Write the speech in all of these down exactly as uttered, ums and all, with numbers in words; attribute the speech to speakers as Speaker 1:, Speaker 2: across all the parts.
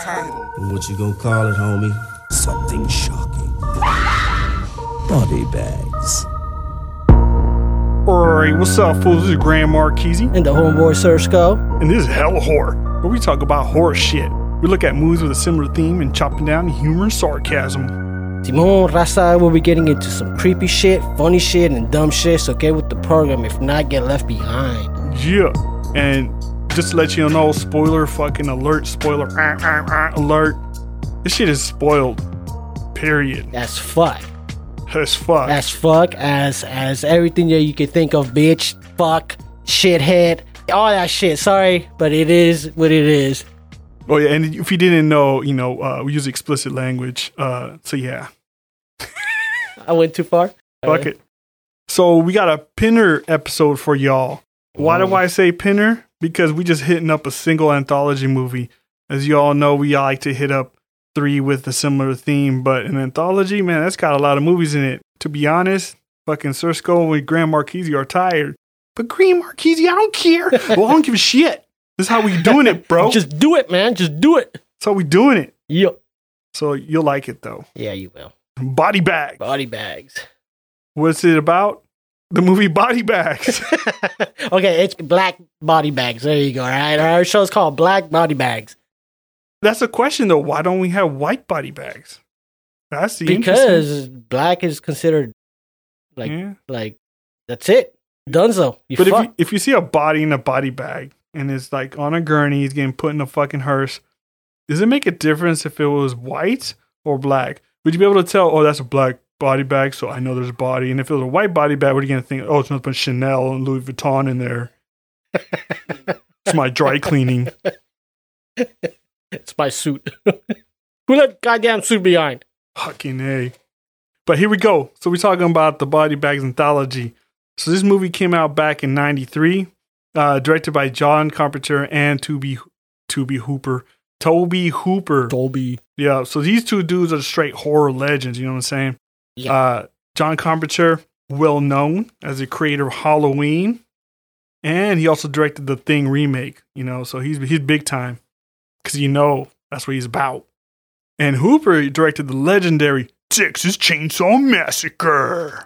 Speaker 1: What you gonna call it, homie?
Speaker 2: Something shocking. Body bags.
Speaker 3: Alright, what's up, fools? This is Grand Marquise.
Speaker 4: And the homeboy Sir Skull.
Speaker 3: And this is Hella Horror, where we talk about horror shit. We look at movies with a similar theme and chopping down humor and sarcasm.
Speaker 4: Timon Raza will be getting into some creepy shit, funny shit, and dumb shit, so get with the program. If not, get left behind.
Speaker 3: Yeah, and just to let you know, spoiler fucking alert, spoiler ah, ah, ah, alert. This shit is spoiled. Period.
Speaker 4: That's fuck.
Speaker 3: As fuck.
Speaker 4: As fuck as as everything that you can think of, bitch, fuck, shithead, all that shit. Sorry, but it is what it is.
Speaker 3: Oh yeah, and if you didn't know, you know, uh, we use explicit language. Uh, so yeah.
Speaker 4: I went too far.
Speaker 3: Fuck it. So we got a pinner episode for y'all. Why do I say pinner? Because we just hitting up a single anthology movie. As you all know, we like to hit up three with a similar theme, but an anthology, man, that's got a lot of movies in it. To be honest, fucking Sirsko and Grand Marquise are tired. But Grand Marquise, I don't care. Well, I don't give a shit. This is how we doing it, bro.
Speaker 4: Just do it, man. Just do it.
Speaker 3: That's how we doing it.
Speaker 4: Yep.
Speaker 3: So you'll like it, though.
Speaker 4: Yeah, you will.
Speaker 3: Body Bags.
Speaker 4: Body Bags.
Speaker 3: What's it about? The movie Body Bags.
Speaker 4: Okay, it's Black Body Bags. There you go, all right? Our show's called Black Body Bags.
Speaker 3: That's a question, though. Why don't we have white body bags? That's the
Speaker 4: Because black is considered like,
Speaker 3: yeah.
Speaker 4: like that's it. Dunzo. You
Speaker 3: but
Speaker 4: fuck.
Speaker 3: if you, if you see a body in a body bag and it's like on a gurney, he's getting put in a fucking hearse, does it make a difference if it was white or black? Would you be able to tell, oh, that's a black body bag, so I know there's a body? And if it was a white body bag, what are you going to think? Oh, it's nothing but Chanel and Louis Vuitton in there. It's my dry cleaning.
Speaker 4: It's my suit. Who left goddamn suit behind?
Speaker 3: Fucking A. But here we go. So we're talking about the Body Bags anthology. So this movie came out back in ninety-three, uh, directed by John Carpenter and Tobe Tobe Hooper. Tobe Hooper.
Speaker 4: Toby.
Speaker 3: Yeah, so these two dudes are straight horror legends, you know what I'm saying?
Speaker 4: Yeah.
Speaker 3: Uh, John Carpenter, well known as the creator of Halloween, and he also directed the Thing remake, you know, so he's he's big time. Because you know that's what he's about. And Hooper directed the legendary Texas Chainsaw Massacre.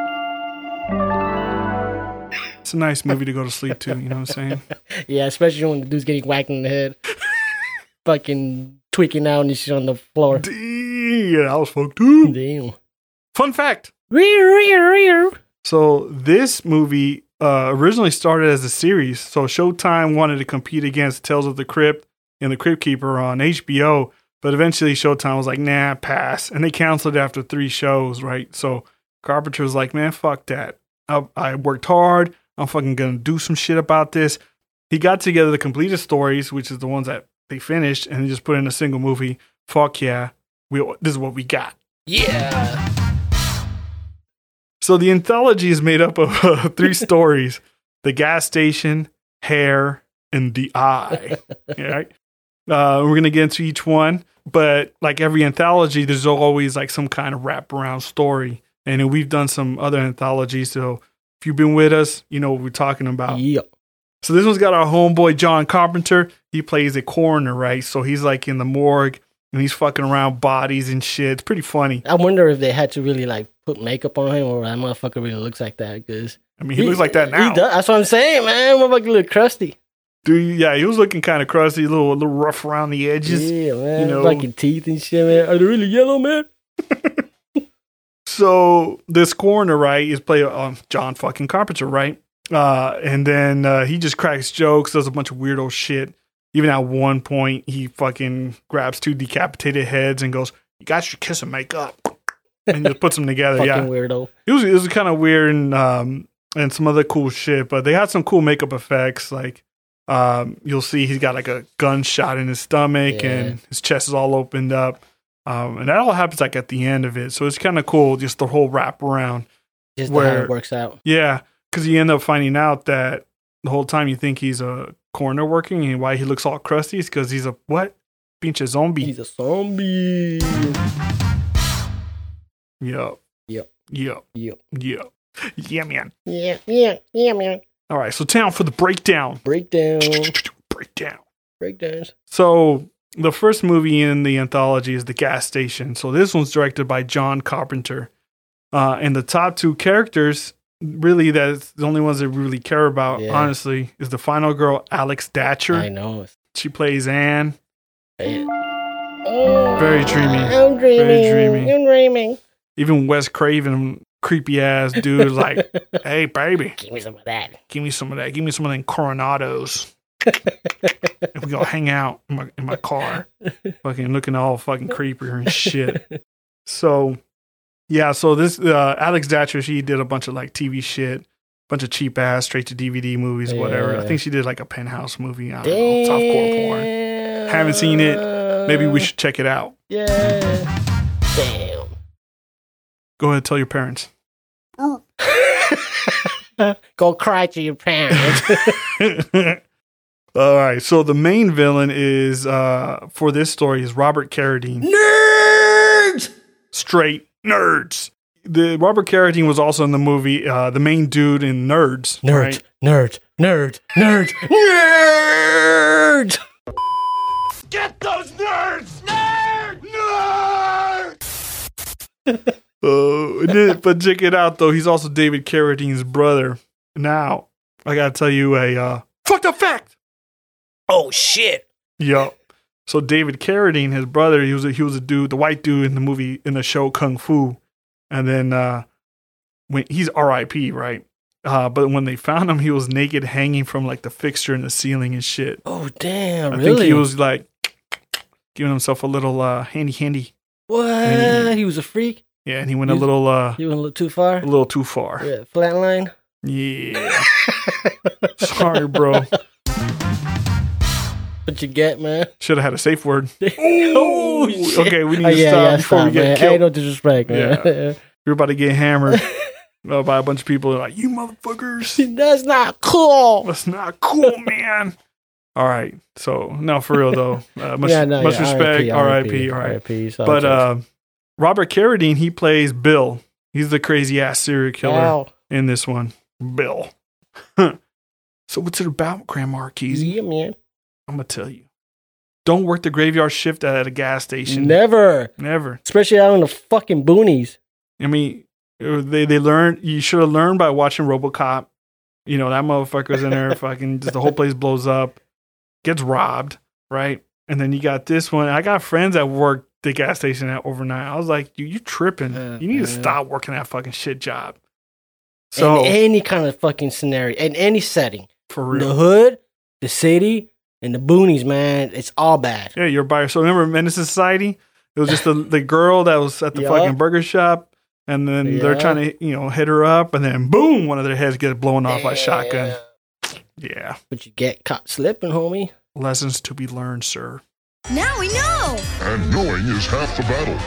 Speaker 3: It's a nice movie to go to sleep to, you know what I'm saying?
Speaker 4: Yeah, especially when the dude's getting whacked in the head. Fucking tweaking out and shit on the floor.
Speaker 3: Damn, yeah, that was fucked too.
Speaker 4: Damn.
Speaker 3: Fun fact.
Speaker 4: So
Speaker 3: So this movie uh, originally started as a series. So Showtime wanted to compete against Tales of the Crypt and the Crypt Keeper on H B O, but eventually Showtime was like, nah, pass. And they canceled it after three shows, right? So Carpenter was like, man, fuck that. I, I worked hard. I'm fucking gonna do some shit about this. He got together the completed stories, which is the ones that they finished, and he just put in a single movie. Fuck yeah. We, this is what we got.
Speaker 4: Yeah.
Speaker 3: So the anthology is made up of uh, three stories: the gas station, hair, and the eye. Right? Uh, we're gonna get into each one, but like every anthology, there's always like some kind of wraparound story, and we've done some other anthologies. So if you've been with us, you know what we're talking about.
Speaker 4: Yeah.
Speaker 3: So this one's got our homeboy John Carpenter. He plays a coroner, right? So he's like in the morgue and he's fucking around bodies and shit. It's pretty funny.
Speaker 4: I wonder if they had to really like put makeup on him, or that motherfucker really looks like that. Because
Speaker 3: I mean, he, he looks like that now.
Speaker 4: He does. That's what I'm saying, man. Motherfucker look crusty.
Speaker 3: Dude, yeah, he was looking kind of crusty, a little, a little rough around the edges.
Speaker 4: Yeah, man.
Speaker 3: You know,
Speaker 4: like your teeth and shit, man. Are they really yellow, man?
Speaker 3: So this coroner, right, is played um, John fucking Carpenter, right? Uh, and then uh, he just cracks jokes, does a bunch of weirdo shit. Even at one point, he fucking grabs two decapitated heads and goes, "You guys should kiss and make up," and just puts them together.
Speaker 4: Fucking
Speaker 3: yeah,
Speaker 4: weirdo.
Speaker 3: It was it was kind of weird and um and some other cool shit, but they had some cool makeup effects. Like um, you'll see he's got like a gunshot in his stomach
Speaker 4: Yeah.
Speaker 3: and his chest is all opened up. Um, and that all happens like at the end of it, so it's kind of cool, just the whole wrap around.
Speaker 4: Just
Speaker 3: where
Speaker 4: how it works out.
Speaker 3: Yeah, because you end up finding out that the whole time you think he's a coroner working, and why he looks all crusty is because he's a what? Pinche zombie.
Speaker 4: He's a zombie.
Speaker 3: Yup.
Speaker 4: Yep.
Speaker 3: Yup.
Speaker 4: Yep.
Speaker 3: Yup. Yeah, man.
Speaker 4: Yeah, yeah, yeah, man.
Speaker 3: All right, so time for the breakdown.
Speaker 4: Breakdown.
Speaker 3: Breakdown.
Speaker 4: Breakdowns.
Speaker 3: So the first movie in the anthology is The Gas Station. So this one's directed by John Carpenter. Uh, and the top two characters, really, that's the only ones that we really care about,
Speaker 4: Yeah.
Speaker 3: honestly, is the final girl, Alex Datcher.
Speaker 4: I know.
Speaker 3: She plays Anne.
Speaker 4: Oh,
Speaker 3: Very dreamy.
Speaker 4: I'm dreaming.
Speaker 3: Very dreamy.
Speaker 4: I'm dreaming.
Speaker 3: Even Wes Craven, creepy ass dude, is like, hey, baby,
Speaker 4: Give me some of that.
Speaker 3: give me some of that. Give me some of them Coronados. And we go hang out in my, in my car, fucking looking all fucking creepy and shit. So, yeah, so this uh, Alex Datcher, she did a bunch of like T V shit, bunch of cheap ass straight to D V D movies, whatever.
Speaker 4: Yeah.
Speaker 3: I think she did like a Penthouse movie. I don't know, softcore porn. Haven't seen it. Maybe we should check it out.
Speaker 4: Yeah. Damn.
Speaker 3: Go ahead and tell your parents.
Speaker 4: Go cry to your parents.
Speaker 3: All right, so the main villain is uh, for this story is Robert Carradine.
Speaker 4: Nerds!
Speaker 3: Straight nerds. The Robert Carradine was also in the movie, uh, the main dude in Nerds.
Speaker 4: Nerd,
Speaker 3: Right?
Speaker 4: nerd, nerd, nerd, nerd!
Speaker 1: Get those nerds! Nerd! Nerd!
Speaker 3: Uh, and then- but check it out, though. He's also David Carradine's brother. Now, I gotta tell you a uh, fucked up fact.
Speaker 4: Oh, shit.
Speaker 3: Yup. So David Carradine, his brother, he was a, he was a dude, the white dude in the movie, in the show Kung Fu. And then uh, when he's R I P, right? Uh, but when they found him, he was naked, hanging from like the fixture in the ceiling and shit.
Speaker 4: Oh, damn,
Speaker 3: I
Speaker 4: really?
Speaker 3: think he was like giving himself a little uh, handy handy.
Speaker 4: What?
Speaker 3: Mm.
Speaker 4: He was a freak?
Speaker 3: Yeah, and he went
Speaker 4: He
Speaker 3: a
Speaker 4: was-
Speaker 3: little uh,
Speaker 4: He went a little too far?
Speaker 3: a little too far.
Speaker 4: Yeah, flatline?
Speaker 3: Yeah. Sorry, bro.
Speaker 4: What you get, man?
Speaker 3: Should have had a safe word.
Speaker 4: Oh, shit.
Speaker 3: Okay, we need
Speaker 4: Oh,
Speaker 3: to
Speaker 4: yeah,
Speaker 3: stop
Speaker 4: yeah,
Speaker 3: before
Speaker 4: stop,
Speaker 3: we get
Speaker 4: man.
Speaker 3: killed.
Speaker 4: Ain't no disrespect, man.
Speaker 3: We're about to get hammered uh, by a bunch of people. They're like, you motherfuckers.
Speaker 4: That's not cool.
Speaker 3: That's not cool, man. All right. So, no, for real, though. Uh, much
Speaker 4: Yeah, no,
Speaker 3: much
Speaker 4: yeah,
Speaker 3: respect. R I P. All
Speaker 4: R I
Speaker 3: right.
Speaker 4: P. So
Speaker 3: But
Speaker 4: just-
Speaker 3: uh, Robert Carradine, he plays Bill. He's the crazy ass serial killer
Speaker 4: Ow.
Speaker 3: in this one. Bill. So, what's it about, Grandma Marquise?
Speaker 4: Yeah, man.
Speaker 3: I'm going to tell you. Don't work the graveyard shift at a gas station.
Speaker 4: Never.
Speaker 3: Never.
Speaker 4: Especially out in the fucking boonies.
Speaker 3: I mean, they they learned. You should have learned by watching RoboCop. You know that motherfucker's in there. Fucking, just the whole place blows up, gets robbed, right? And then you got this one. I got friends that work the gas station at overnight. I was like, you you tripping?
Speaker 4: Uh,
Speaker 3: You need to
Speaker 4: uh.
Speaker 3: stop working that fucking shit job. So
Speaker 4: in any kind of fucking scenario, in any setting.
Speaker 3: for
Speaker 4: The
Speaker 3: real,
Speaker 4: hood, the city, and the boonies, man. It's all bad.
Speaker 3: yeah, you're by yourself. Remember Menace to Society? It was just the the girl that was at the
Speaker 4: Yeah.
Speaker 3: fucking burger shop. And then they're
Speaker 4: Yeah.
Speaker 3: trying to, you know, hit her up, and then boom, one of their heads gets blown off by a shotgun. Yeah.
Speaker 4: But you get caught slipping, homie.
Speaker 3: Lessons to be learned, sir.
Speaker 5: Now we know.
Speaker 6: And knowing is half the battle.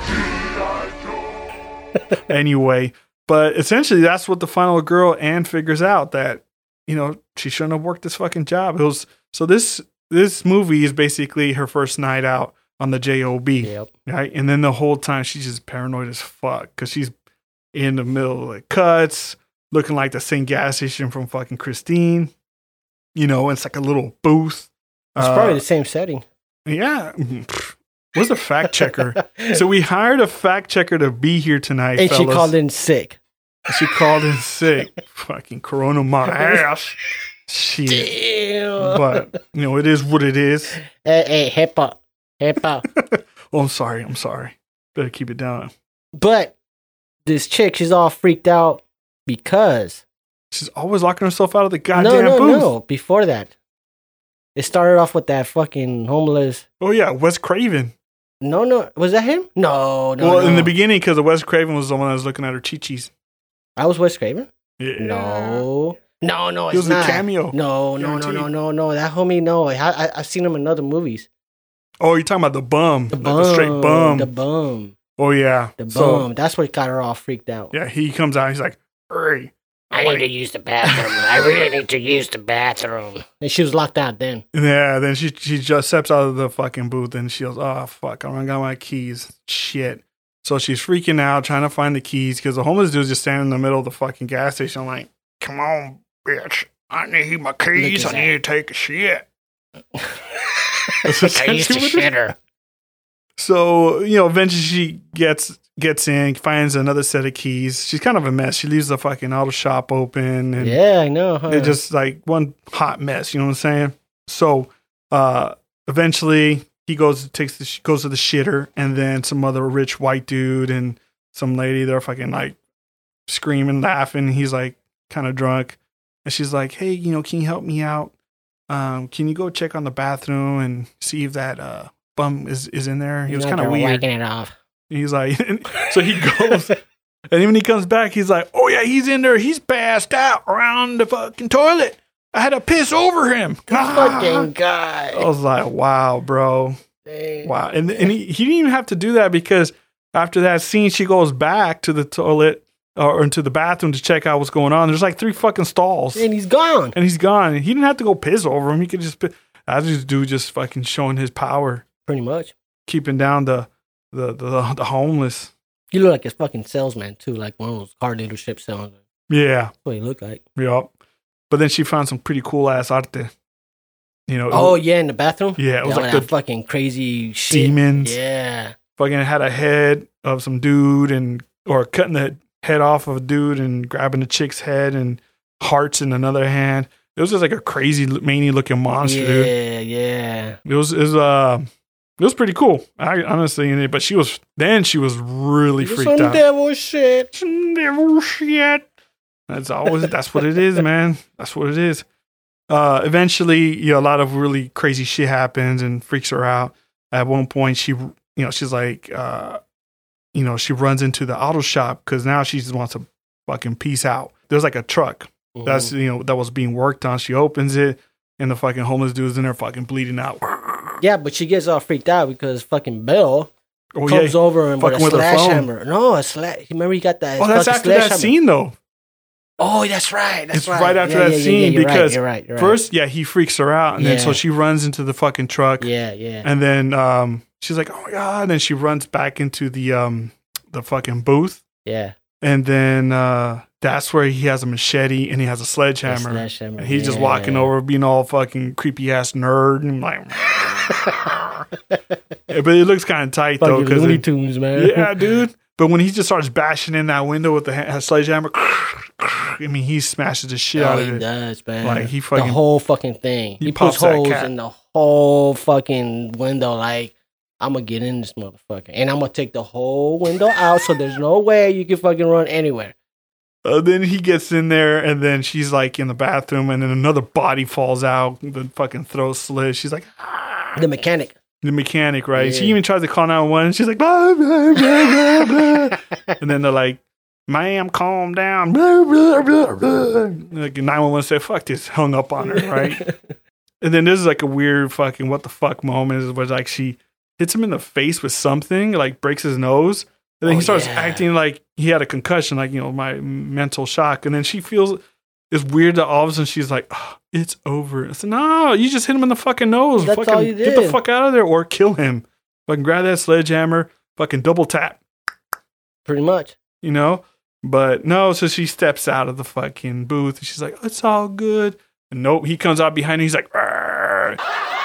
Speaker 3: Anyway, but essentially that's what the final girl Anne figures out, that, you know, she shouldn't have worked this fucking job. It was so this this movie is basically her first night out on the job,
Speaker 4: Yep.
Speaker 3: right? And then the whole time she's just paranoid as fuck because she's in the middle of the cuts, looking like the same gas station from fucking Christine. You know, it's like a little booth.
Speaker 4: It's
Speaker 3: Uh,
Speaker 4: probably the same setting.
Speaker 3: Yeah. Where's the fact checker? So we hired a fact checker to be here tonight,
Speaker 4: And she
Speaker 3: fellas.
Speaker 4: called in sick.
Speaker 3: She called in sick. Fucking corona my ass. Shit.
Speaker 4: Damn.
Speaker 3: But, you know, it is what it is.
Speaker 4: Hey, hey, HIPAA. HIPAA.
Speaker 3: Oh, I'm sorry. I'm sorry. Better keep it down.
Speaker 4: But this chick, she's all freaked out because...
Speaker 3: She's always locking herself out of the goddamn
Speaker 4: no, no,
Speaker 3: booth.
Speaker 4: no. Before that. It started off with that fucking homeless...
Speaker 3: Oh, yeah. Wes Craven.
Speaker 4: No, no. Was that him? No, no,
Speaker 3: well, in
Speaker 4: no.
Speaker 3: the beginning, because Wes Craven was the one that was looking at her chi-chis.
Speaker 4: I was Wes Craven?
Speaker 3: Yeah.
Speaker 4: No. No, no, it's
Speaker 3: He was a
Speaker 4: not.
Speaker 3: cameo.
Speaker 4: No, no, no,
Speaker 3: Guaranteed.
Speaker 4: no, no, no. That homie, no. I, I, I've seen him in other movies.
Speaker 3: Oh, you're talking about the bum.
Speaker 4: The
Speaker 3: Like
Speaker 4: bum.
Speaker 3: the straight bum.
Speaker 4: The bum.
Speaker 3: Oh, yeah.
Speaker 4: The
Speaker 3: So,
Speaker 4: bum. That's what got her all freaked out.
Speaker 3: yeah, he comes out. He's like, hey.
Speaker 7: I need to use the bathroom. I really need to use the bathroom.
Speaker 4: And she was locked out then.
Speaker 3: Yeah, then she she just steps out of the fucking booth and she goes, oh, fuck, I don't got my keys. Shit. So she's freaking out, trying to find the keys because the homeless dude's just standing in the middle of the fucking gas station like, come on, bitch. I need my keys. I
Speaker 7: at
Speaker 3: need to take a shit. That's
Speaker 7: I used to
Speaker 3: essentially what it is.
Speaker 7: shit her.
Speaker 3: So, you know, eventually she gets gets in, finds another set of keys. She's kind of a mess. She leaves the fucking auto shop open. And
Speaker 4: Yeah, I know. Huh?
Speaker 3: they're just like one hot mess. You know what I'm saying? So, uh, eventually he goes, takes the, sh- goes to the shitter, and then some other rich white dude and some lady, they're fucking like screaming, laughing. He's like kind of drunk. And she's like, hey, you know, can you help me out? Um, can you go check on the bathroom and see if that, uh, bum is, is in there? He was
Speaker 7: You know,
Speaker 3: kind of
Speaker 7: they're
Speaker 3: weird.
Speaker 7: whacking it off.
Speaker 3: He's like, so he goes, and then when he comes back, he's like, oh yeah, he's in there. He's passed out around the fucking toilet. I had to piss over him.
Speaker 4: Fucking guy.
Speaker 3: I was like, wow, bro.
Speaker 4: Dang.
Speaker 3: Wow. And, and he, he didn't even have to do that because after that scene, she goes back to the toilet or into the bathroom to check out what's going on. There's like three fucking stalls.
Speaker 4: And he's gone.
Speaker 3: And he's gone. He didn't have to go piss over him. He could just, I just dude just fucking showing his power,
Speaker 4: Pretty much.
Speaker 3: keeping down the, the, the, the homeless.
Speaker 4: He looked like his fucking salesman, too. Like one of those car dealership salesmen.
Speaker 3: Yeah.
Speaker 4: That's what he looked like.
Speaker 3: Yep. But then she found some pretty cool ass arte. You know,
Speaker 4: Oh, yeah, in the bathroom?
Speaker 3: Yeah, it was
Speaker 4: all
Speaker 3: like
Speaker 4: that
Speaker 3: the
Speaker 4: fucking crazy shit.
Speaker 3: demons.
Speaker 4: Yeah.
Speaker 3: Fucking had a head of some dude and or cutting the head off of a dude and grabbing the chick's head and hearts in another hand. It was just like a crazy mania looking monster, dude.
Speaker 4: Yeah, yeah.
Speaker 3: It was it was uh it was pretty cool. I honestly, but she was then she was really
Speaker 4: Some
Speaker 3: freaked out.
Speaker 4: devil shit.
Speaker 3: Some devil shit. That's always that's what it is, man. That's what it is. Uh, eventually, you know, a lot of really crazy shit happens and freaks her out. At one point, she, you know, she's like, uh, you know, she runs into the auto shop because now she just wants to fucking peace out. There's like a truck
Speaker 4: Mm-hmm.
Speaker 3: that's you know that was being worked on. She opens it, and the fucking homeless dude's in there fucking bleeding out.
Speaker 4: Yeah, but she gets all freaked out because fucking Bill
Speaker 3: Oh
Speaker 4: comes
Speaker 3: yeah.
Speaker 4: over and with a
Speaker 3: fucking with her phone.
Speaker 4: sledgehammer. No, a sledge. Remember he got that.
Speaker 3: Oh, that's
Speaker 4: fucking
Speaker 3: after that
Speaker 4: sledgehammer.
Speaker 3: scene though.
Speaker 4: Oh, that's right. That's
Speaker 3: It's
Speaker 4: right.
Speaker 3: right after
Speaker 4: Yeah,
Speaker 3: that
Speaker 4: yeah, yeah,
Speaker 3: scene
Speaker 4: yeah, you're right,
Speaker 3: because
Speaker 4: you're right, you're right.
Speaker 3: first, yeah, he freaks her out, and then so
Speaker 4: Yeah.
Speaker 3: she runs into the fucking truck.
Speaker 4: Yeah, yeah.
Speaker 3: And then um, she's like, "Oh my god!" And then she runs back into the um, the fucking booth.
Speaker 4: Yeah.
Speaker 3: And then uh, that's where he has a machete and he has a
Speaker 4: The
Speaker 3: sledgehammer.
Speaker 4: sledgehammer,
Speaker 3: And he's just
Speaker 4: yeah.
Speaker 3: walking over, being all fucking creepy ass nerd, and like, Yeah, but it looks kind of tight though,
Speaker 4: Fucking
Speaker 3: because
Speaker 4: Looney Tunes, man.
Speaker 3: yeah, dude. But when he just starts bashing in that window with the ha- sledgehammer, I mean, he smashes the shit
Speaker 4: Oh,
Speaker 3: out of
Speaker 4: he
Speaker 3: it.
Speaker 4: does, man.
Speaker 3: Like, he fucking-
Speaker 4: the whole fucking thing.
Speaker 3: he
Speaker 4: He, puts
Speaker 3: pops that
Speaker 4: holes
Speaker 3: cat.
Speaker 4: in the whole fucking window. Like, I'm gonna get in this motherfucker, and I'm gonna take the whole window out, so there's no way you can fucking run anywhere.
Speaker 3: Uh, then he gets in there, and then she's like in the bathroom, and then another body falls out. The fucking throat slit. She's like,
Speaker 4: The mechanic.
Speaker 3: the mechanic, right? She
Speaker 4: Yeah.
Speaker 3: even tries to call nine one one. She's like, blah, blah, blah, blah, blah. And then they're like, ma'am, calm down. Blah, blah, blah, blah. Like nine one one said, fuck this, hung up on her, right? And then this is like a weird fucking what the fuck moment is where like she hits him in the face with something, like breaks his nose. And then
Speaker 4: Oh,
Speaker 3: he starts
Speaker 4: yeah.
Speaker 3: acting like he had a concussion, like, you know, my mental shock. And then she feels it's weird that all of a sudden she's like, oh, it's over. I said, no, you just hit him in the fucking nose.
Speaker 4: That's
Speaker 3: fucking
Speaker 4: all you
Speaker 3: get the
Speaker 4: did.
Speaker 3: fuck out of there or kill him. Fucking grab that sledgehammer, fucking double tap,
Speaker 4: Pretty much.
Speaker 3: you know? But no, so she steps out of the fucking booth and she's like, it's all good. And nope, he comes out behind her. He's like, "Arr."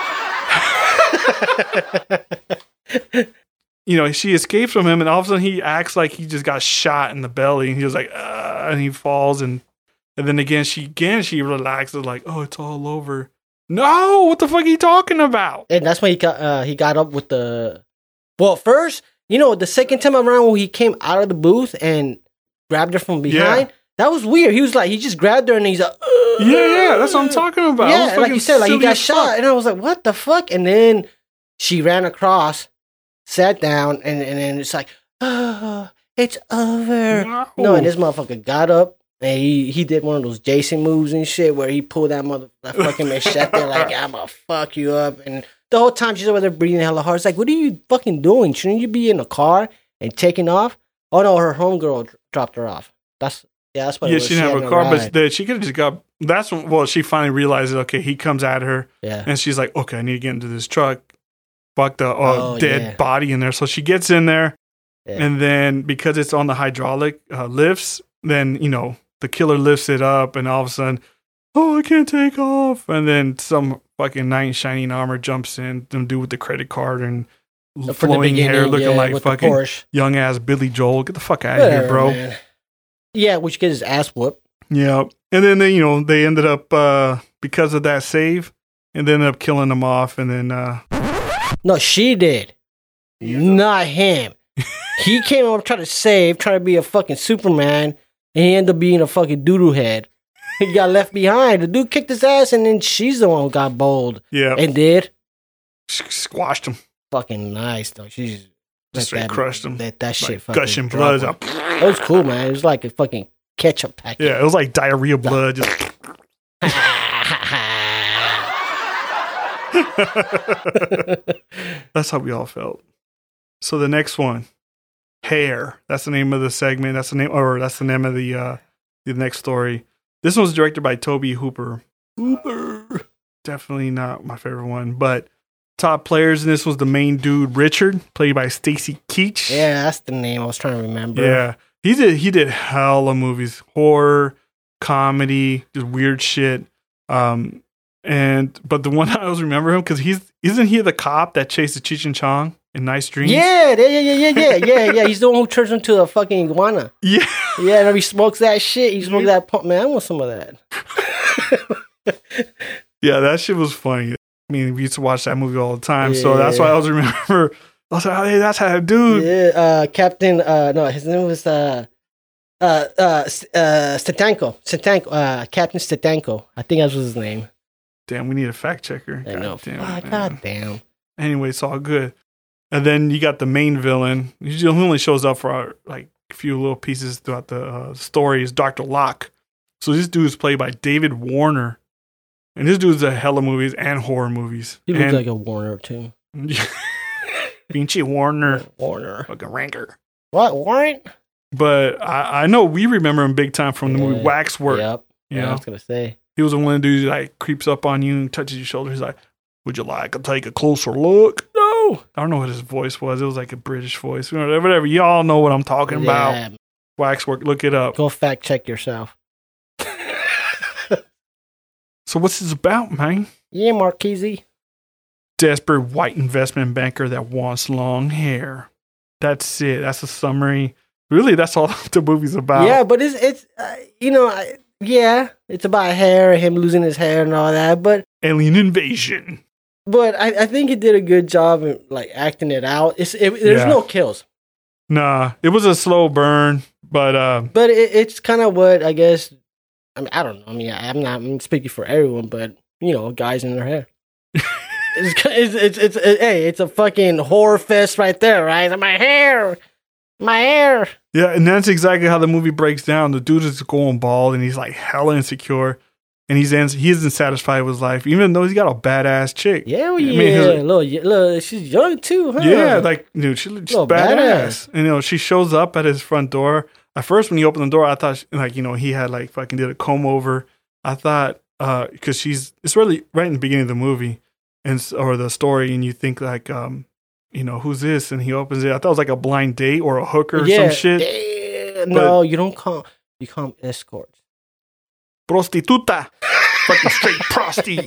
Speaker 3: You know, she escapes from him, and all of a sudden he acts like he just got shot in the belly, and he was like, uh, and he falls, and and then again she again she relaxes, like, oh, it's all over. No, what the fuck are you talking about?
Speaker 4: And that's when he got uh, he got up with the. Well, first, you know, the second time around when he came out of the booth and grabbed her from behind, that was weird. He was like, he just grabbed her and he's like, "Ugh."
Speaker 3: Yeah, yeah, that's what I'm talking about. It was
Speaker 4: Yeah, like
Speaker 3: fucking
Speaker 4: you said, like he
Speaker 3: silly
Speaker 4: got
Speaker 3: as
Speaker 4: shot,
Speaker 3: fuck.
Speaker 4: and I was like, what the fuck? And then she ran across, sat down, and and then it's like, oh, it's over.
Speaker 3: No.
Speaker 4: No, and this motherfucker got up. And he, he did one of those Jason moves and shit where he pulled that mother that fucking machete like, I'm gonna fuck you up. And the whole time she's over there breathing hella hard. It's like, what are you fucking doing? Shouldn't you be in a car and taking off? Oh no, her homegirl dr- dropped her off. That's yeah, that's what
Speaker 3: Yeah,
Speaker 4: it was.
Speaker 3: she didn't have
Speaker 4: had
Speaker 3: a car,
Speaker 4: ride.
Speaker 3: but the, she could have just got. That's when, well, she finally realizes. Okay, he comes at her,
Speaker 4: yeah,
Speaker 3: and she's like, "Okay, I need to get into this truck." Fuck the uh,
Speaker 4: Oh,
Speaker 3: dead
Speaker 4: yeah.
Speaker 3: body in there. So she gets in there,
Speaker 4: Yeah.
Speaker 3: and then because it's on the hydraulic uh, lifts, then you know the killer lifts it up, and all of a sudden oh, I can't take off. And then some fucking knight in shining armor jumps in, them dude with the credit card and
Speaker 4: From the
Speaker 3: flowing hair
Speaker 4: beginning,
Speaker 3: looking
Speaker 4: yeah,
Speaker 3: like
Speaker 4: with the
Speaker 3: fucking
Speaker 4: Porsche.
Speaker 3: young ass Billy Joel. Get the fuck out of here,
Speaker 4: Whatever,
Speaker 3: bro.
Speaker 4: man. Yeah, which gets his ass whooped.
Speaker 3: Yeah. And then they, you know, they ended up, uh, because of that save, and they ended up killing him off. And then, uh,
Speaker 4: No, she did. Not him. He came up trying to save, trying to be a fucking Superman, and he ended up being a fucking doodoo head. He got left behind. The dude kicked his ass, and then she's the one who got bold.
Speaker 3: yeah,
Speaker 4: And did.
Speaker 3: squashed him.
Speaker 4: Fucking nice, though. She's
Speaker 3: Just straight crushed him.
Speaker 4: That, that shit
Speaker 3: Like
Speaker 4: fucking
Speaker 3: gushing
Speaker 4: dropped
Speaker 3: blood.
Speaker 4: him. It was cool, man. It was like a fucking ketchup packet.
Speaker 3: Yeah, it was like diarrhea blood. Just that's how we all felt. So the next one, Hair. That's the name of the segment. That's the name, or that's the name of the uh, the next story. This one was directed by Toby Hooper. Hooper. Definitely not my favorite one, but top players in this was the main dude, Richard, played by Stacy Keach.
Speaker 4: Yeah, that's the name I was trying to remember.
Speaker 3: Yeah, he did. He did hella movies, horror, comedy, just weird shit. Um, and but the one I always remember him because he's isn't he the cop that chased the Cheech and Chong in Nice Dreams?
Speaker 4: Yeah, yeah, yeah, yeah, yeah, yeah, yeah. He's the one who turns into a fucking iguana.
Speaker 3: yeah,
Speaker 4: Yeah, and he smokes that shit. He smokes that pump. Man, I want some of that.
Speaker 3: yeah. That shit was funny. I mean, we used to watch that movie all the time, so that's
Speaker 4: Yeah.
Speaker 3: why I always remember. I was like, oh, hey, that's how dude.
Speaker 4: Yeah, uh, Captain. Uh, no, his name was uh, uh, uh, S- uh, Statanko. Statanko. Uh, Captain Statanko. I think that was his name.
Speaker 3: Damn, we need a fact checker.
Speaker 4: I know.
Speaker 3: God damn,
Speaker 4: Ah,
Speaker 3: man.
Speaker 4: God damn.
Speaker 3: Anyway, it's all good. And then you got the main villain. He only shows up for like a few little pieces throughout the uh, story. Is Doctor Locke. So this dude is played by David Warner, and this dude's a hella movies and horror movies.
Speaker 4: He looks
Speaker 3: and,
Speaker 4: like a Warner too.
Speaker 3: Pinchy Warner,
Speaker 4: Warner.
Speaker 3: fucking ranker.
Speaker 4: What Warren?
Speaker 3: But I, I know we remember him big time from the movie
Speaker 4: Yeah.
Speaker 3: Waxwork.
Speaker 4: Yep.
Speaker 3: You
Speaker 4: Yeah, I
Speaker 3: know,
Speaker 4: was gonna say.
Speaker 3: he was the one dude who like creeps up on you and touches your shoulder. He's like, "Would you like to take a closer look?" No, I don't know what his voice was. It was like a British voice. Whatever. Whatever. Y'all know what I'm talking about.
Speaker 4: Yeah,
Speaker 3: Waxwork. Look it up.
Speaker 4: go fact check yourself.
Speaker 3: So what's this about, man?
Speaker 4: Yeah, Marquise.
Speaker 3: Desperate white investment banker that wants long hair. That's it. That's the summary. Really, that's all the movie's about.
Speaker 4: Yeah, but it's it's uh, you know I, yeah, it's about hair, him losing his hair and all that. But
Speaker 3: Alien invasion.
Speaker 4: but I, I think he did a good job in like acting it out. It's it, there's
Speaker 3: Yeah.
Speaker 4: no kills,
Speaker 3: Nah, it was a slow burn, but uh,
Speaker 4: but it, it's kind of what I guess. I mean, I don't know. I mean, I, I'm not I'm speaking for everyone, but you know, guys in their hair. it's, it's, it's it's it's hey, it's a fucking horror fest right there, right? My hair, my hair.
Speaker 3: yeah, and that's exactly how the movie breaks down. The dude is going bald, and he's like hella insecure, and he's in, he isn't satisfied with his life, even though he's got a badass chick.
Speaker 4: Yeah, well,
Speaker 3: I
Speaker 4: yeah,
Speaker 3: mean, his-
Speaker 4: little, little, she's young too, huh?
Speaker 3: Yeah, like dude, she, she's
Speaker 4: Little
Speaker 3: badass.
Speaker 4: badass.
Speaker 3: And, you know, she shows up at his front door. At first, when he opened the door, I thought she, like you know he had like fucking did a comb over. I thought uh because she's it's really right in the beginning of the movie and s- or the story, and you think like um you know who's this, and he opens it. I thought it was like a blind date or a hooker or
Speaker 4: yeah.
Speaker 3: some shit.
Speaker 4: Eh, no, you don't call you call them escorts.
Speaker 3: Prostituta, fucking straight prosty.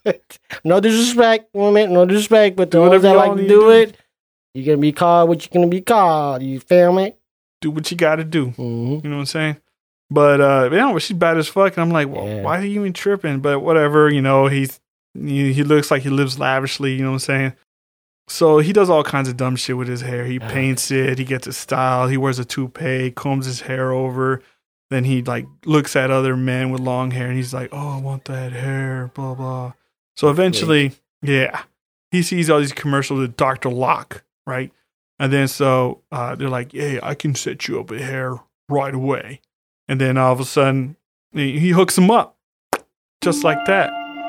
Speaker 4: No disrespect, woman. No disrespect, but the
Speaker 3: Do
Speaker 4: ones
Speaker 3: whatever
Speaker 4: that
Speaker 3: y'all
Speaker 4: like to
Speaker 3: need
Speaker 4: do
Speaker 3: to do.
Speaker 4: it, you're gonna be called what you're gonna be called. You feel me?
Speaker 3: Do what you got to do.
Speaker 4: Mm-hmm.
Speaker 3: You know what I'm saying? But uh, you know, she's bad as fuck, and I'm like, well,
Speaker 4: Yeah.
Speaker 3: why are you even tripping? But whatever, you know, he's he, he looks like he lives lavishly. You know what I'm saying? So he does all kinds of dumb shit with his hair. He
Speaker 4: Ah.
Speaker 3: paints it. He gets a style. He wears a toupee, combs his hair over. Then he like looks at other men with long hair, and he's like, "Oh, I want that hair." Blah blah. So eventually, yeah, he sees all these commercials with Doctor Locke, right? And then so uh, they're like, "Hey, I can set you up with hair right away." And then all of a sudden, he, he hooks him up, just like that.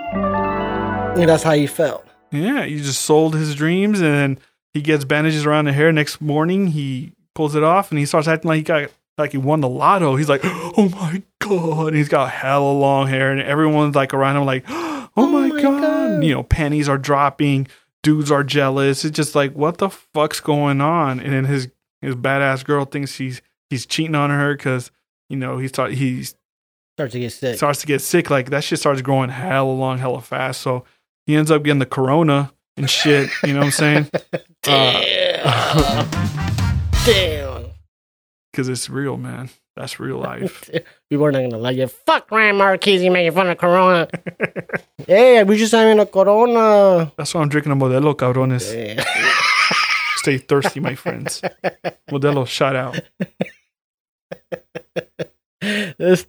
Speaker 4: And that's how you felt.
Speaker 3: Yeah, he just sold his dreams, and then he gets bandages around the hair. Next morning, he pulls it off, and he starts acting like he got like he won the lotto. He's like, "Oh my god!" And he's got hella long hair, and everyone's like around him, like, "Oh, my,
Speaker 4: my
Speaker 3: god.
Speaker 4: God.
Speaker 3: You know, pennies are dropping, dudes are jealous. It's just like, what the fuck's going on? And then his his badass girl thinks he's he's cheating on her because you know he's thought he's
Speaker 4: Starts to get sick.
Speaker 3: starts to get sick. Like that shit starts growing hella long, hella fast. So he ends up getting the corona and shit. You know what I'm saying?
Speaker 4: Damn. Damn.
Speaker 3: Because it's real, man. That's real life.
Speaker 4: We were not gonna like it. Fuck Ryan Marquez making fun of Corona. Hey, we just having a Corona.
Speaker 3: That's why I'm drinking a Modelo, cabrones.
Speaker 4: Yeah.
Speaker 3: Stay thirsty, my friends. Modelo, shout out.
Speaker 4: Este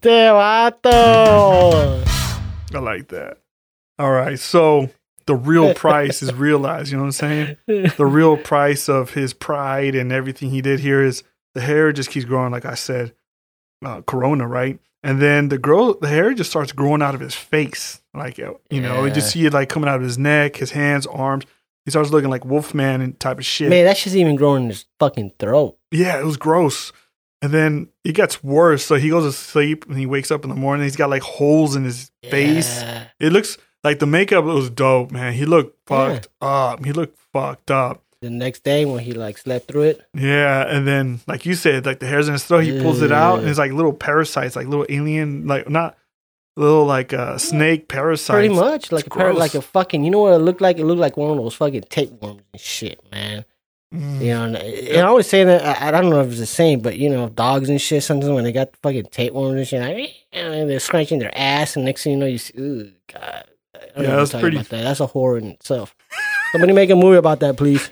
Speaker 4: vato.
Speaker 3: I like that. All right, so the real price is realized. You know what I'm saying? The real price of his pride and everything he did here is the hair just keeps growing. Like I said, uh, Corona, right? And then the grow, the hair just starts growing out of his face. Like you know, you just see it like coming out of his neck, his hands, arms. He starts looking like Wolfman and type of shit.
Speaker 4: Man, that shit's even growing in his fucking throat.
Speaker 3: Yeah, it was gross. And then it gets worse. So he goes to sleep and he wakes up in the morning. He's got like holes in his face.
Speaker 4: Yeah.
Speaker 3: It looks like the makeup was dope, man. He looked fucked up. He looked fucked up.
Speaker 4: The next day when he like slept through it.
Speaker 3: Yeah. And then, like you said, like the hairs in his throat, he pulls it out and it's like little parasites, like little alien, like not little like uh, snake parasites.
Speaker 4: Pretty much. Like
Speaker 3: It's
Speaker 4: a, par-
Speaker 3: gross.
Speaker 4: like a fucking, you know what it looked like? It looked like one of those fucking tapeworms and shit, man.
Speaker 3: Mm.
Speaker 4: You know, and, and I always say that, I, I don't know if it's the same, but you know, dogs and shit, sometimes when they got the fucking tapeworms and shit, like, and they're scratching their ass, and next thing you know, you see, ooh, God. I don't
Speaker 3: Yeah,
Speaker 4: know
Speaker 3: that's
Speaker 4: what to tell you
Speaker 3: pretty-
Speaker 4: about that. That's a horror in itself. Somebody make a movie about that, please.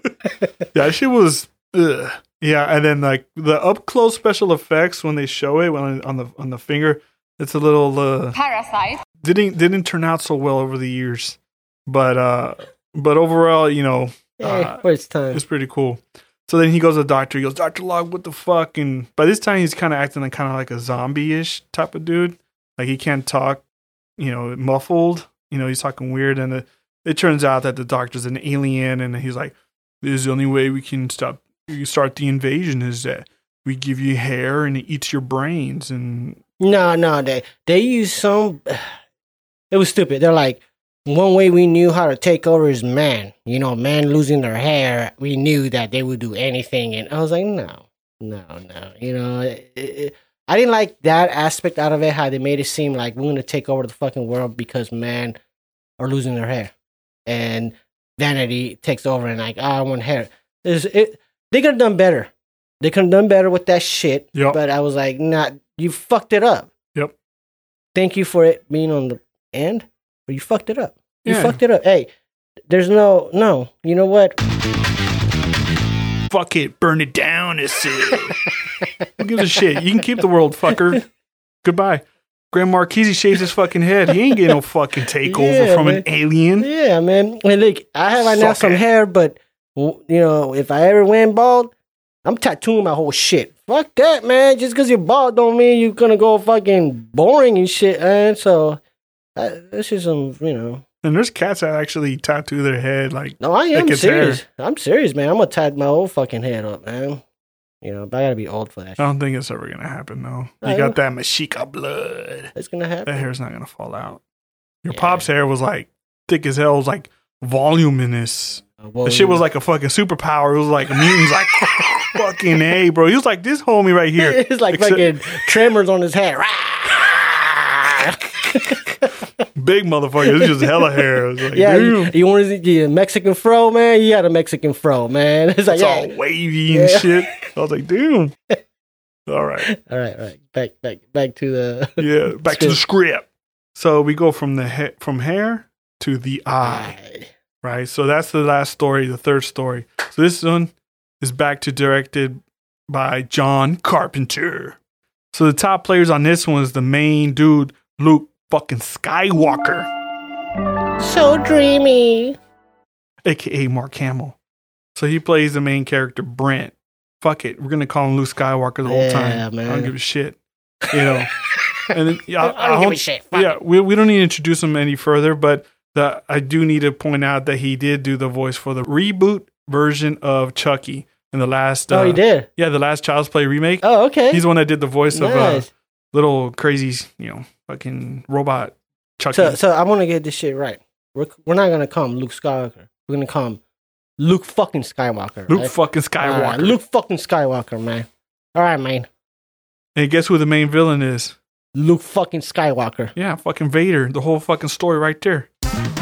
Speaker 3: Yeah, that shit was, ugh. Yeah. And then like the up close special effects when they show it when on the on the finger, it's a little uh,
Speaker 5: Parasite.
Speaker 3: didn't didn't turn out so well over the years, but uh, but overall, you know,
Speaker 4: Hey,
Speaker 3: uh,
Speaker 4: for its time.
Speaker 3: it's pretty cool. So then he goes to the doctor. He goes, Doctor Locke, what the fuck? And by this time, he's kind of acting like kind of like a zombie-ish type of dude. Like he can't talk, you know, muffled. You know, he's talking weird. And it, it turns out that the doctor's an alien, and he's like, "This is the only way we can stop. You start the invasion is that we give you hair and it eats your brains." And
Speaker 4: No, no, they they use some. It was stupid. They're like, one way we knew how to take over is man. You know, man losing their hair. We knew that they would do anything, and I was like, no, no, no. You know, it, it, I didn't like that aspect out of it. How they made it seem like we're gonna take over the fucking world because men are losing their hair, and vanity takes over, and like, oh, I want hair. There's, it, they could have done better. They could have done better with that shit.
Speaker 3: Yep.
Speaker 4: But I was like, nah, you fucked it up.
Speaker 3: Yep.
Speaker 4: Thank you for it being on the end, but you fucked it up. You
Speaker 3: Yeah.
Speaker 4: fucked it up. Hey, there's no, no. You know what?
Speaker 3: fuck it, burn it down. It's it. Who gives a shit? You can keep the world, fucker. Goodbye. Grand Marquise shaves his fucking head. He ain't getting no fucking takeover
Speaker 4: Yeah,
Speaker 3: from
Speaker 4: man.
Speaker 3: an alien.
Speaker 4: Yeah, man. And look, I have right now
Speaker 3: Suck
Speaker 4: some
Speaker 3: it.
Speaker 4: hair, but you know, if I ever went bald, I'm tattooing my whole shit. Fuck that, man. Just because you're bald don't mean you're gonna go fucking boring and shit, man. So uh, this is some, you know.
Speaker 3: And there's cats that actually tattoo their head like
Speaker 4: No, I am
Speaker 3: Like it's hair.
Speaker 4: serious. I'm serious, man. I'm gonna tie my whole fucking head up, man. You know, but I gotta be old for that
Speaker 3: I
Speaker 4: shit.
Speaker 3: don't think it's ever gonna happen though.
Speaker 4: I
Speaker 3: You got that Mashika blood.
Speaker 4: It's gonna happen.
Speaker 3: That hair's not gonna fall out. Your
Speaker 4: Yeah.
Speaker 3: pop's hair was like thick as hell. It was like voluminous.
Speaker 4: Uh, well,
Speaker 3: The shit was like a fucking superpower. It was like a mutant's like fucking A, bro. He was like this homie right here.
Speaker 4: it's like
Speaker 3: Except-
Speaker 4: fucking tremors on his head.
Speaker 3: Big motherfucker. It was just hella hair. It was like,
Speaker 4: Yeah, you,
Speaker 3: damn.
Speaker 4: you want to see a Mexican fro, man? You had a Mexican fro, man. It's like,
Speaker 3: It's
Speaker 4: yeah.
Speaker 3: all wavy and
Speaker 4: Yeah.
Speaker 3: shit. I was like, damn. All right.
Speaker 4: All right, all right. Back, back, back to the.
Speaker 3: Yeah. Back to the script. So we go from the he- from hair to the eye. Right. So that's the last story, the third story. So this one is back to directed by John Carpenter. So the top players on this one is the main dude, Luke fucking Skywalker,
Speaker 4: So dreamy.
Speaker 3: aka Mark Hamill. So he plays the main character, Brent. Fuck it. We're gonna call him Luke Skywalker the whole
Speaker 4: Yeah,
Speaker 3: time.
Speaker 4: man.
Speaker 3: I don't give a shit. You know. And then, yeah,
Speaker 7: I don't give a
Speaker 3: hope-
Speaker 7: shit. Fuck
Speaker 3: Yeah, we we don't need to introduce him any further, but the, I do need to point out that he did do the voice for the reboot version of Chucky in the last.
Speaker 4: Oh,
Speaker 3: uh,
Speaker 4: he did.
Speaker 3: Yeah, the last Child's Play remake.
Speaker 4: Oh, okay.
Speaker 3: He's the one that did the voice of uh,
Speaker 4: nice.
Speaker 3: little crazy, you know, fucking robot Chucky.
Speaker 4: So, so I want to get this shit right. We're we're not gonna call him Luke Skywalker. We're gonna call him Luke fucking Skywalker.
Speaker 3: Luke
Speaker 4: right?
Speaker 3: fucking
Speaker 4: All
Speaker 3: Skywalker.
Speaker 4: right, Luke fucking Skywalker, man. All right, man.
Speaker 3: And guess who the main villain is?
Speaker 4: Luke fucking Skywalker.
Speaker 3: Yeah, fucking Vader. The whole fucking story right there.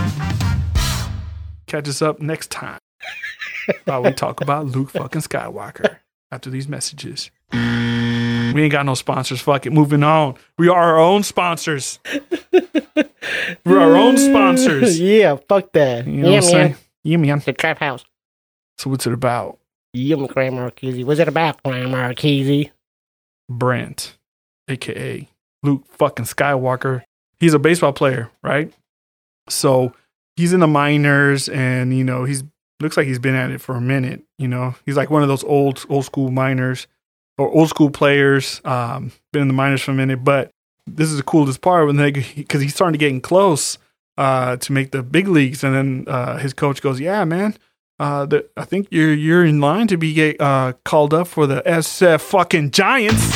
Speaker 3: Catch us up next time while we talk about Luke fucking Skywalker after these messages. We ain't got no sponsors. Fuck it. Moving on. We are our own sponsors. We're our own sponsors.
Speaker 4: Yeah, fuck that.
Speaker 3: You know
Speaker 7: Yeah,
Speaker 3: what I'm saying?
Speaker 7: man.
Speaker 3: Yeah, man.
Speaker 7: The Trap House.
Speaker 3: So what's it about?
Speaker 4: Yeah,
Speaker 7: Graham Marquise. What's it about, Graham Marquise?
Speaker 3: Brent, a k a. Luke fucking Skywalker. He's a baseball player, right? So he's in the minors and, you know, he's looks like he's been at it for a minute, you know. He's like one of those old old school minors or old school players, um, been in the minors for a minute. But this is the coolest part when they, because he's starting to getting close uh, to make the big leagues. And then uh, his coach goes, yeah, man, uh, the, I think you're you're in line to be get, uh, called up for the S F fucking Giants.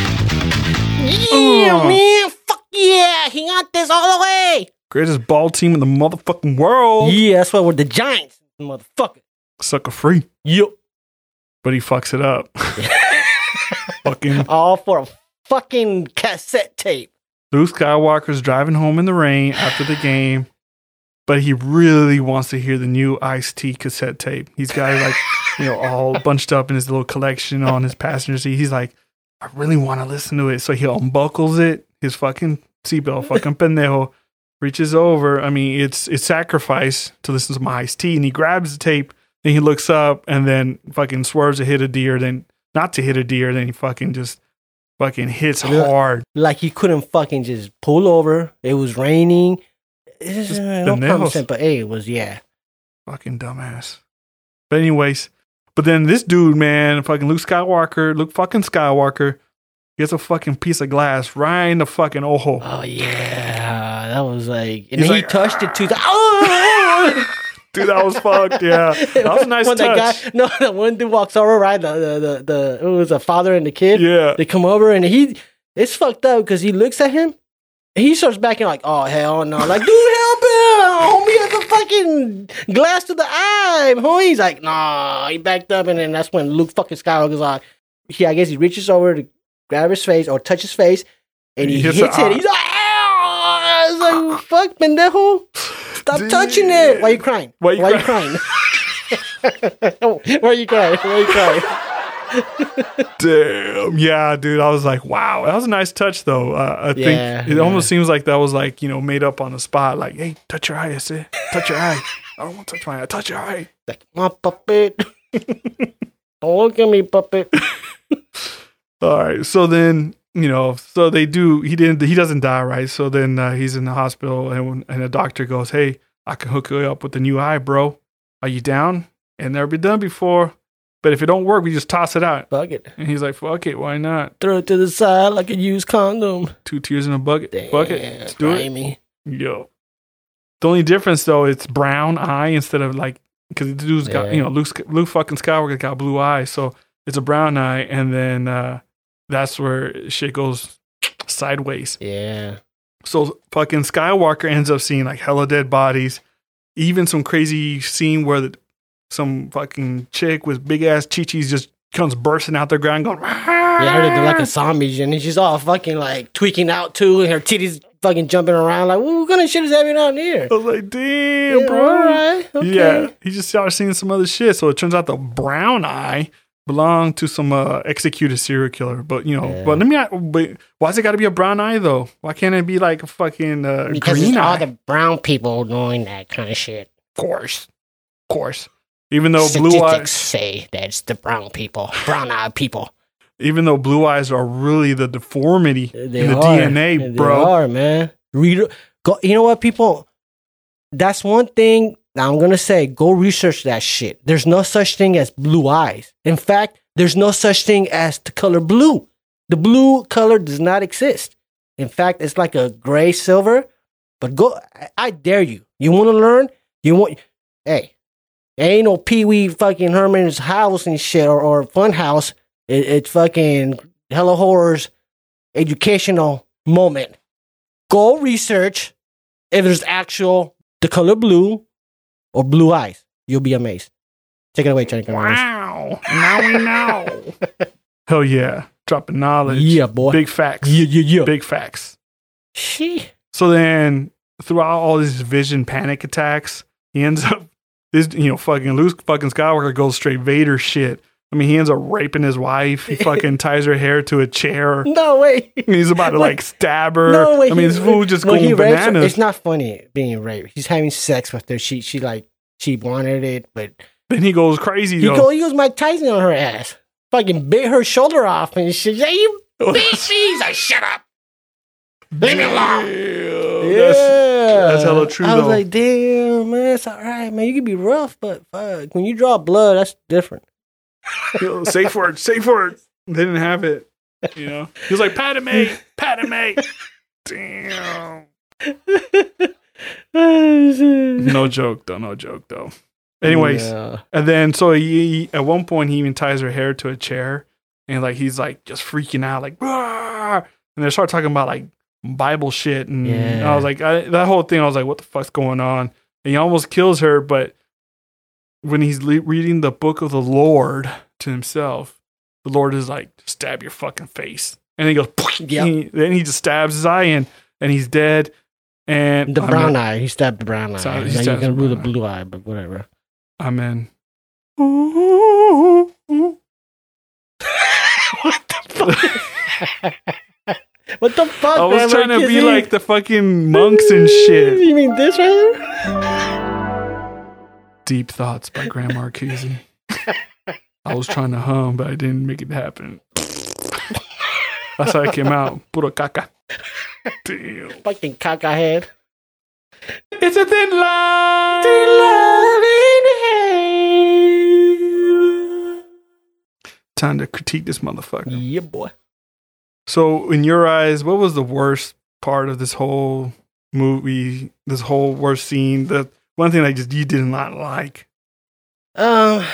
Speaker 4: Yeah,
Speaker 3: Oh.
Speaker 4: man. Fuck yeah. He got this all the way.
Speaker 3: Greatest ball team in the motherfucking world.
Speaker 4: Yeah, that's why we're the Giants, motherfucker.
Speaker 3: Sucker free.
Speaker 4: Yup.
Speaker 3: But he fucks it up. Fucking
Speaker 4: All for a fucking cassette tape.
Speaker 3: Luke Skywalker's driving home in the rain after the game, but he really wants to hear the new Ice-T cassette tape. He's got it like, you know, all bunched up in his little collection on his passenger seat. He's like, I really want to listen to it. So he unbuckles it, his fucking seatbelt, fucking pendejo, reaches over. I mean, it's it's sacrifice to listen to my Ice-T, and he grabs the tape, then he looks up, and then fucking swerves to hit a deer, then not to hit a deer, then he fucking just fucking hits hard.
Speaker 4: Like he couldn't fucking just pull over. It was raining. It's
Speaker 3: Just
Speaker 4: uh, no
Speaker 3: the
Speaker 4: pun
Speaker 3: nails.
Speaker 4: sent, but hey, it was, yeah.
Speaker 3: Fucking dumbass. But anyways, but then this dude, man, fucking Luke Skywalker, Luke fucking Skywalker, gets a fucking piece of glass right in the fucking ojo.
Speaker 4: Oh, yeah. That was like, and
Speaker 3: He's
Speaker 4: he
Speaker 3: like,
Speaker 4: touched it too. Oh!
Speaker 3: Dude, that was fucked, yeah. That was a nice
Speaker 4: when
Speaker 3: touch.
Speaker 4: That guy, no, the one dude walks over, right? The, the, the, the, it was a father and the kid.
Speaker 3: Yeah.
Speaker 4: They come over and he, it's fucked up because he looks at him and he starts backing like, oh, hell no. Like, dude, help him. Homie has a fucking glass to the eye. Homie, he's like, nah. He backed up and then that's when Luke fucking Skywalker's like, he, I guess he reaches over to grab his face or touch his face and he,
Speaker 3: He
Speaker 4: hits,
Speaker 3: hits
Speaker 4: it.
Speaker 3: the-
Speaker 4: He's like, ah! It's like, fuck, pendejo. Stop
Speaker 3: Dude.
Speaker 4: touching it. Why you crying?
Speaker 3: Why you
Speaker 4: Why you crying? Why are you crying? Why are you crying?
Speaker 3: Damn. Yeah, dude. I was like, wow. That was a nice touch, though. Uh, I think
Speaker 4: Yeah,
Speaker 3: it
Speaker 4: yeah.
Speaker 3: almost seems like that was like, you know, made up on the spot. Like, hey, touch your eye. I said, touch your eye. I don't want to touch my eye. Touch your eye.
Speaker 4: Like, my puppet. Don't look at me, puppet.
Speaker 3: All right. So then, you know, so they do, he didn't, he doesn't die, right? So then uh, he's in the hospital and, and the doctor goes, hey, I can hook you up with the new eye, bro. Are you down? And never been done before. But if it don't work, we just toss it out.
Speaker 4: Fuck it.
Speaker 3: And he's like, fuck it. Why not?
Speaker 4: Throw it to the side like a used condom.
Speaker 3: Two tears in a bucket.
Speaker 4: Damn,
Speaker 3: Fuck it. Let's do it.
Speaker 4: grimy.
Speaker 3: Yo. The only difference, though, it's brown eye instead of like, because the dude's got,
Speaker 4: Yeah.
Speaker 3: you know, Luke, Luke fucking Skywalker got blue eyes. So it's a brown eye. And then uh, that's where shit goes sideways.
Speaker 4: Yeah.
Speaker 3: So fucking Skywalker ends up seeing like hella dead bodies. Even some crazy scene where the, some fucking chick with big ass chichis just comes bursting out the ground going,
Speaker 4: Yeah, I heard it like a zombie, and she's all fucking like tweaking out too, and her titties fucking jumping around. Like, what kind of shit is happening out here?
Speaker 3: I was like, damn,
Speaker 4: Yeah,
Speaker 3: bro.
Speaker 4: all right, okay.
Speaker 3: Yeah, he just started seeing some other shit. So it turns out the brown eye belonged to some uh, executed serial killer. But, you know,
Speaker 4: Yeah.
Speaker 3: but let me ask, but why's it got to be a brown eye, though? Why can't it be like a fucking uh,
Speaker 7: Because
Speaker 3: green
Speaker 7: it's all
Speaker 3: eye?
Speaker 7: the brown people doing that kind of shit.
Speaker 3: Of course. Of course. Even though blue
Speaker 7: Statistics
Speaker 3: eyes,
Speaker 7: say that it's the brown people, brown-eyed people.
Speaker 3: even though blue eyes are really the deformity
Speaker 4: They
Speaker 3: in the
Speaker 4: are.
Speaker 3: D N A,
Speaker 4: They
Speaker 3: bro.
Speaker 4: are, man. Read, go, you know what, people? That's one thing that I'm gonna say. Go research that shit. There's no such thing as blue eyes. In fact, there's no such thing as the color blue. The blue color does not exist. In fact, it's like a gray silver. But go, I, I dare you. You want to learn? You want? Hey, ain't no Pee Wee fucking Herman's house and shit or, or fun house. It, it's fucking Hello Horrors educational moment. Go research if there's actual the color blue or blue eyes. You'll be amazed. Take it away, Johnny.
Speaker 3: Wow. Now we know. Hell yeah. dropping knowledge.
Speaker 4: Yeah, boy.
Speaker 3: Big facts.
Speaker 4: Yeah, yeah, yeah.
Speaker 3: Big facts.
Speaker 4: She.
Speaker 3: So then, throughout all these vision panic attacks, he ends up, this, you know, fucking Luke fucking Skywalker goes straight Vader shit. I mean, he ends up raping his wife. He fucking ties her hair to a chair.
Speaker 4: No way.
Speaker 3: He's about to like stab her.
Speaker 4: No way.
Speaker 3: I mean, this fool just
Speaker 4: when
Speaker 3: going
Speaker 4: he rapes her,
Speaker 3: bananas.
Speaker 4: it's not funny being raped. He's having sex with her. She, she like, she wanted it, but
Speaker 3: Then he goes crazy.
Speaker 4: he
Speaker 3: though.
Speaker 4: go, he goes Mike Tyson on her ass. Fucking bit her shoulder off and shit. Yeah, you
Speaker 7: Bitch, please, I shut up. Leave me alone.
Speaker 3: Damn. That's, that's hella true,
Speaker 4: I was
Speaker 3: though.
Speaker 4: like, damn, man, it's all right, man. You can be rough, but fuck, when you draw blood, that's different.
Speaker 3: Yo, safe word, safe word. They didn't have it. You know, he was like, Padme, Padme. Damn. No joke, though. No joke, though. Anyways,
Speaker 4: Yeah.
Speaker 3: and then so he, at one point he even ties her hair to a chair, and like he's like just freaking out, like, "Rah!" And they start talking about like Bible shit, and
Speaker 4: Yeah.
Speaker 3: I was like, I, that whole thing, I was like, what the fuck's going on? And he almost kills her, but when he's le- reading the book of the Lord to himself, the Lord is like, stab your fucking face, and he goes,
Speaker 4: Yep.
Speaker 3: he, then he just stabs his eye in, and he's dead. And
Speaker 4: The
Speaker 3: I'm
Speaker 4: brown
Speaker 3: in-
Speaker 4: eye. He stabbed the brown eye.
Speaker 3: So he
Speaker 4: Now you
Speaker 3: stabs
Speaker 4: can
Speaker 3: the
Speaker 4: rule the
Speaker 3: brown eye.
Speaker 4: blue eye, but whatever.
Speaker 3: I'm in.
Speaker 4: What the fuck?
Speaker 3: I was
Speaker 4: man?
Speaker 3: trying to
Speaker 4: We're
Speaker 3: be
Speaker 4: kissing?
Speaker 3: like the fucking monks and shit.
Speaker 4: You mean this right here?
Speaker 3: Deep Thoughts by Graham Marcuse. I was trying to hum, but I didn't make it happen. That's how it came out. Puro caca. Damn.
Speaker 4: Fucking caca head.
Speaker 3: It's a thin line. Time to critique this motherfucker.
Speaker 4: Yeah, boy.
Speaker 3: So, in your eyes, what was the worst part of this whole movie? This whole worst scene? The one thing that just you did not like?
Speaker 4: Um,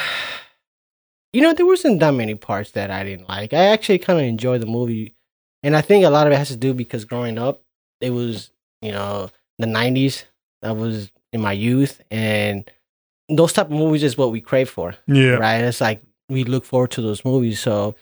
Speaker 4: you know, there wasn't that many parts that I didn't like. I actually kind of enjoyed the movie, and I think a lot of it has to do because growing up, it was, you know, the nineties. That was in my youth, and those type of movies is what we crave for,
Speaker 3: Yeah.
Speaker 4: right? It's like we look forward to those movies. So,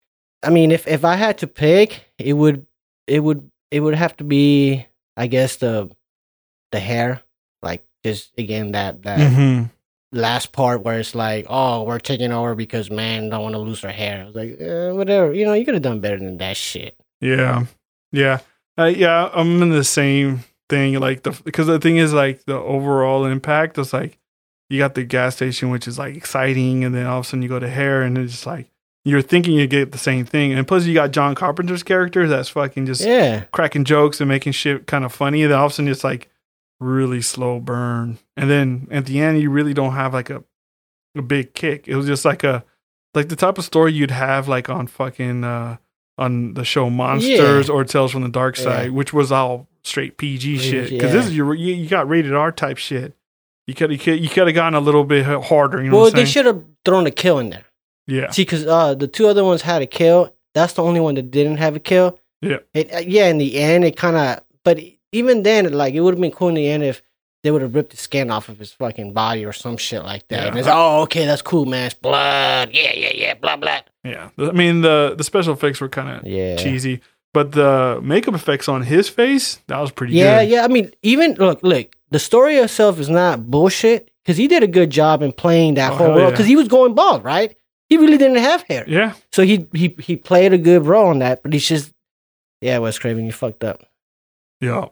Speaker 4: I mean, if if I had to pick, it would it would it would have to be, I guess, the the hair, like just again that that.
Speaker 3: Mm-hmm.
Speaker 4: last part where it's like, oh, we're taking over because man don't want to lose her hair. I was like, eh, whatever. You know, you could have done better than that shit.
Speaker 3: Yeah, yeah, uh, yeah. I'm in the same thing. Like the because the thing is like the overall impact is like you got the gas station, which is like exciting, and then all of a sudden you go to hair, and it's just like you're thinking you get the same thing, and plus you got John Carpenter's character that's fucking just
Speaker 4: Yeah.
Speaker 3: cracking jokes and making shit kind of funny, and then all of a sudden it's like really slow burn, and then at the end you really don't have like a a big kick. It was just like a like the type of story you'd have like on fucking uh on the show Monsters
Speaker 4: Yeah.
Speaker 3: or Tales from the Dark Side,
Speaker 4: Yeah.
Speaker 3: which was all straight P G shit. Because
Speaker 4: Yeah.
Speaker 3: this is your you, you got rated R type shit. You could you could you could have gone a little bit harder. You know
Speaker 4: Well,
Speaker 3: what I'm
Speaker 4: they
Speaker 3: saying?
Speaker 4: should have thrown a kill in there.
Speaker 3: Yeah,
Speaker 4: See, because uh, the two other ones had a kill. That's the only one that didn't have a kill.
Speaker 3: yeah,
Speaker 4: It, uh, yeah, in the end, it kind of. But even then, like it would have been cool in the end if they would have ripped the skin off of his fucking body or some shit like that.
Speaker 3: Yeah.
Speaker 4: And it's oh, okay, that's cool, man. It's blood.
Speaker 7: Blood. Yeah, yeah, yeah. Blah, blah.
Speaker 3: yeah. I mean the the special effects were kind of
Speaker 4: Yeah.
Speaker 3: cheesy, but the makeup effects on his face that was pretty
Speaker 4: Yeah,
Speaker 3: good.
Speaker 4: yeah. I mean, even look, look. The story itself is not bullshit because he did a good job in playing that
Speaker 3: Oh,
Speaker 4: whole
Speaker 3: hell
Speaker 4: role
Speaker 3: yeah.
Speaker 4: because he was going bald, right? He really didn't have hair,
Speaker 3: Yeah.
Speaker 4: so he he he played a good role in that. But he's just, yeah, Wes Craven, you fucked up.
Speaker 3: Yeah.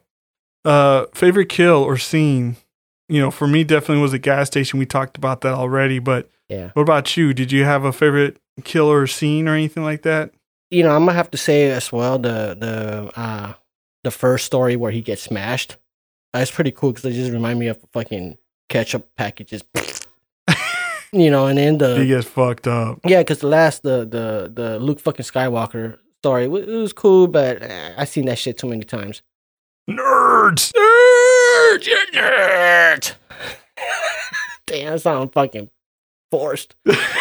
Speaker 3: Uh, favorite kill or scene? You know, for me, definitely was a gas station. We talked about that already. But
Speaker 4: Yeah,
Speaker 3: what about you? Did you have a favorite kill or scene or anything like that?
Speaker 4: you know, I'm gonna have to say as well the the uh the first story where he gets smashed. Uh, it's pretty cool because it just remind me of fucking ketchup packages. You know, and then the
Speaker 3: He gets fucked up.
Speaker 4: yeah, because the last the the the Luke fucking Skywalker story, it was cool, but uh, I seen that shit too many times.
Speaker 3: Nerds.
Speaker 4: Nerd, you're nerd. Damn, that sounds fucking forced.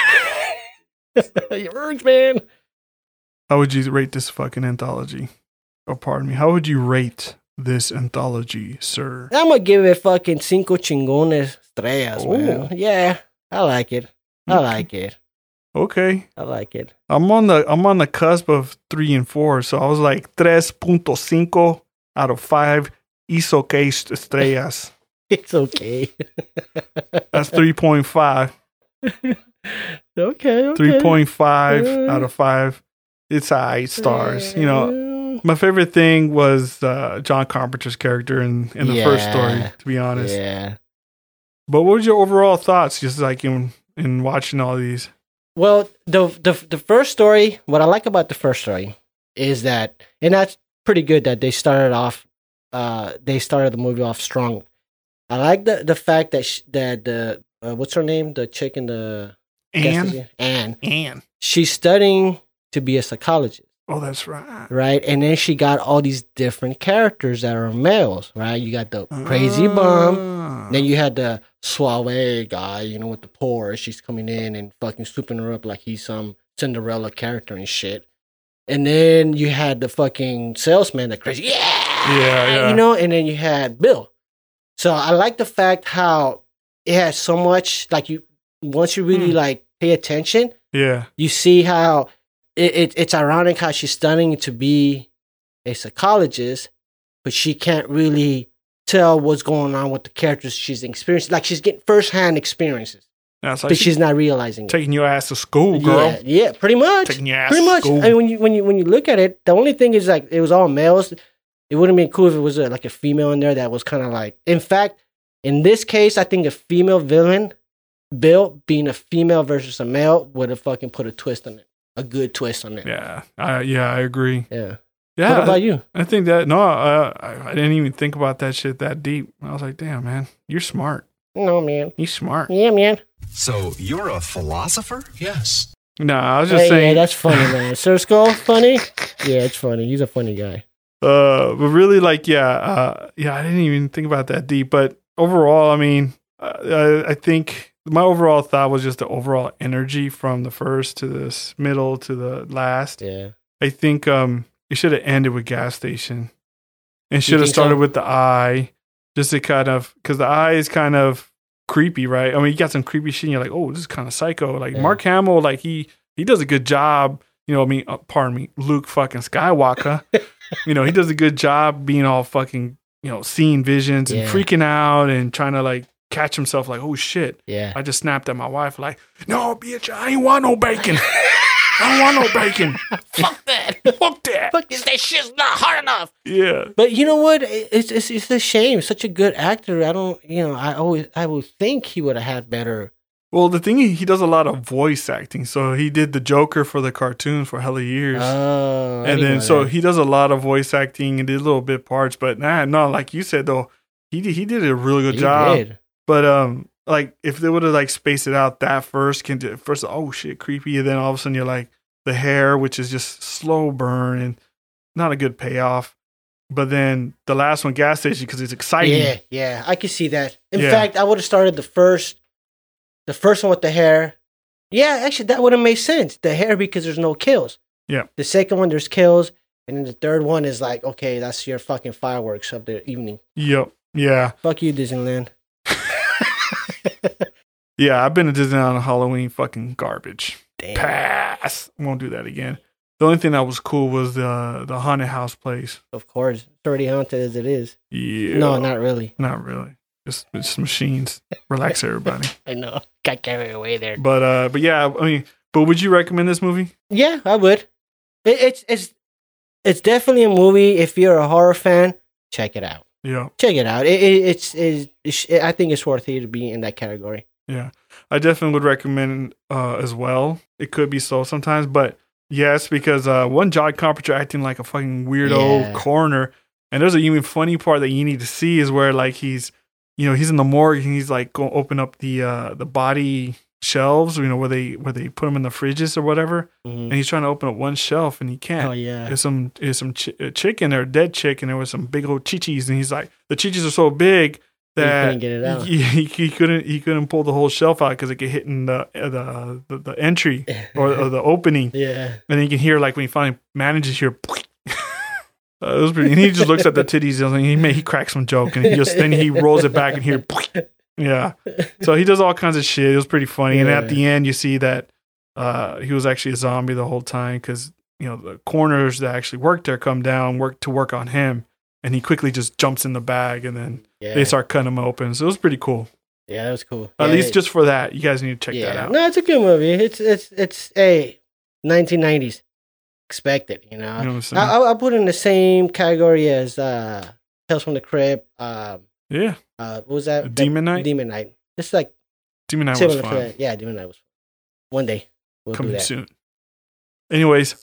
Speaker 4: You urge, man.
Speaker 3: How would you rate this fucking anthology? Oh, pardon me. How would you rate this anthology, sir?
Speaker 4: I'm gonna give it fucking cinco chingones estrellas,
Speaker 3: Oh.
Speaker 4: man. Yeah, I like it. I
Speaker 3: Okay.
Speaker 4: like it.
Speaker 3: Okay.
Speaker 4: I like it.
Speaker 3: I'm on the I'm on the cusp of three and four, so I was like tres punto cinco out of five Isoke estrellas.
Speaker 4: It's okay.
Speaker 3: That's three point five.
Speaker 4: okay, okay.
Speaker 3: Three point five
Speaker 4: Uh,
Speaker 3: out of five. It's eight stars. You know, my favorite thing was uh, John Carpenter's character in, in the first story,
Speaker 4: Yeah.
Speaker 3: to be honest.
Speaker 4: Yeah.
Speaker 3: But what was your overall thoughts, just like in in watching all these?
Speaker 4: Well, the the the first story, what I like about the first story is that, and that's pretty good that they started off, uh, they started the movie off strong. I like the the fact that sh- that the uh, what's her name, the chick in the
Speaker 3: Anne?
Speaker 4: Anne,
Speaker 3: Anne.
Speaker 4: she's studying to be a psychologist,
Speaker 3: Oh, that's right.
Speaker 4: right? And then she got all these different characters that are males, right? You got the crazy bum.
Speaker 3: Ah.
Speaker 4: Then you had the suave guy, you know, with the pores. She's coming in and fucking swooping her up like he's some Cinderella character and shit. And then you had the fucking salesman, that crazy, yeah,
Speaker 3: Yeah, yeah.
Speaker 4: you know. And then you had Bill. So I like the fact how it has so much. Like you, once you really
Speaker 3: Hmm.
Speaker 4: like pay attention,
Speaker 3: Yeah.
Speaker 4: you see how it, it it's ironic how she's studying to be a psychologist, but she can't really tell what's going on with the characters she's experiencing. Like she's getting firsthand experiences,
Speaker 3: That's like
Speaker 4: but she's not realizing it.
Speaker 3: taking your ass to school, girl.
Speaker 4: Yeah, yeah, pretty much.
Speaker 3: Taking your ass
Speaker 4: Pretty
Speaker 3: to
Speaker 4: much.
Speaker 3: school.
Speaker 4: I mean, when you when you when you look at it, the only thing is like it was all males. It wouldn't be cool if it was a, like a female in there that was kind of like. In fact, in this case, I think a female villain, Bill, being a female versus a male, would have fucking put a twist on it, a good twist on it.
Speaker 3: Yeah. I, yeah, I agree.
Speaker 4: Yeah.
Speaker 3: Yeah.
Speaker 4: What about you?
Speaker 3: I think that, no, uh, I, I didn't even think about that shit that deep. I was like, damn, man, you're smart.
Speaker 4: No, man.
Speaker 3: You're smart.
Speaker 4: Yeah, man.
Speaker 2: So you're a philosopher?
Speaker 1: Yes.
Speaker 3: No, I was just
Speaker 4: Hey,
Speaker 3: saying.
Speaker 4: yeah, that's funny, man. Sir Skull, funny? Yeah, it's funny. He's a funny guy.
Speaker 3: Uh, but really, like, yeah, uh, yeah, I didn't even think about that deep. But overall, I mean, uh, I, I think my overall thought was just the overall energy from the first to this middle to the last.
Speaker 4: Yeah.
Speaker 3: I think um, it should have ended with gas station, and should have
Speaker 4: think
Speaker 3: started
Speaker 4: so?
Speaker 3: with the eye, just to kind of because the eye is kind of creepy, right? I mean, you got some creepy shit. And you're like, oh, this is kind of psycho. Like
Speaker 4: Yeah.
Speaker 3: Mark Hamill, like he he does a good job. You know, I mean, uh, pardon me, Luke fucking Skywalker. You know, he does a good job being all fucking, you know, seeing visions and
Speaker 4: Yeah.
Speaker 3: freaking out and trying to like catch himself like, oh shit.
Speaker 4: Yeah.
Speaker 3: I just snapped at my wife like, no, bitch, I ain't want no bacon. I don't want no bacon.
Speaker 7: Fuck that.
Speaker 3: Fuck that.
Speaker 7: Fuck this. That shit's not hard enough.
Speaker 3: Yeah.
Speaker 4: But you know what? It's, it's it's a shame. Such a good actor. I don't, you know, I always, I would think he would have had better.
Speaker 3: Well, the thing is, he does a lot of voice acting. So he did the Joker for the cartoon for hella years.
Speaker 4: Oh. I
Speaker 3: and
Speaker 4: didn't
Speaker 3: then,
Speaker 4: know
Speaker 3: so
Speaker 4: that.
Speaker 3: he does a lot of voice acting and did little bit parts. But nah, no, like you said, though, he did, he did a really good
Speaker 4: He
Speaker 3: job.
Speaker 4: did.
Speaker 3: But, um, like, if they would have, like, spaced it out that first, can do, first, oh, shit, creepy. And then all of a sudden you're like, the hair, which is just slow burn and not a good payoff. But then the last one, gas station, because it's exciting.
Speaker 4: Yeah, yeah, I can see that. In
Speaker 3: Yeah.
Speaker 4: fact, I would have started the first, the first one with the hair. Yeah, actually, that would have made sense. The hair because there's no kills.
Speaker 3: Yeah.
Speaker 4: The second one, there's kills, and then the third one is like, okay, that's your fucking fireworks of the evening.
Speaker 3: Yep. Yeah.
Speaker 4: Fuck you, Disneyland.
Speaker 3: Yeah, I've been to Disneyland on Halloween, fucking garbage.
Speaker 4: Damn.
Speaker 3: Pass. Won't do that again. The only thing that was cool was the the haunted house place.
Speaker 4: Of course, it's already haunted as it is.
Speaker 3: Yeah.
Speaker 4: No, not really.
Speaker 3: Not really. Just just machines. Relax, everybody.
Speaker 4: I know.
Speaker 7: Got carried away there.
Speaker 3: But uh, but yeah, I mean, but would you recommend this movie?
Speaker 4: Yeah, I would. It, it's it's it's definitely a movie. If you're a horror fan, check it out.
Speaker 3: Yeah,
Speaker 4: Check it out. It, it, it's, it's, it's I think it's worth it to be in that category.
Speaker 3: yeah. I definitely would recommend uh as well. It could be slow sometimes, but yes, because uh, one John Carpenter acting like a fucking weirdo
Speaker 4: Yeah.
Speaker 3: coroner, and there's a even funny part that you need to see is where like he's, you know, he's in the morgue and he's like going to open up the uh the body shelves, you know, where they where they put them in the fridges or whatever,
Speaker 4: Mhm.
Speaker 3: and he's trying to open up one shelf and he can't.
Speaker 4: Oh yeah.
Speaker 3: There's some there's some ch- uh, chicken there, dead chicken. There was some big old chichis, and he's like, the chichis are so big
Speaker 4: He
Speaker 3: that
Speaker 4: couldn't get it out.
Speaker 3: He, he, he couldn't he couldn't pull the whole shelf out because it could hit in the uh, the, the the entry or, or the opening,
Speaker 4: Yeah.
Speaker 3: and then you can hear like when he finally manages here. Uh, it was pretty, and he just looks at the titties and he may, he cracks some joke, and he just then he rolls it back and here. Yeah, so he does all kinds of shit. It was pretty funny, and at
Speaker 4: Yeah.
Speaker 3: the end you see that uh, he was actually a zombie the whole time because, you know, the coroners that actually worked there come down, work to work on him. And he quickly just jumps in the bag and then
Speaker 4: Yeah.
Speaker 3: they start cutting him open. So it was pretty cool.
Speaker 4: Yeah, that was cool.
Speaker 3: At
Speaker 4: Yeah,
Speaker 3: least
Speaker 4: it-
Speaker 3: just for that, you guys need to check
Speaker 4: yeah.
Speaker 3: that out.
Speaker 4: No, it's a good movie. It's it's it's a nineteen nineties. Expect it, you know.
Speaker 3: You know what I'm saying?
Speaker 4: I, I, I put it in the same category as uh, Tales from the Crypt. Um,
Speaker 3: yeah.
Speaker 4: uh, what was that?
Speaker 3: Demon Knight?
Speaker 4: Demon Knight. It's like
Speaker 3: Demon Knight was
Speaker 4: similar to
Speaker 3: fun.
Speaker 4: that. Yeah, Demon Knight was fun. One day we'll
Speaker 3: Coming
Speaker 4: do that.
Speaker 3: soon. Anyways.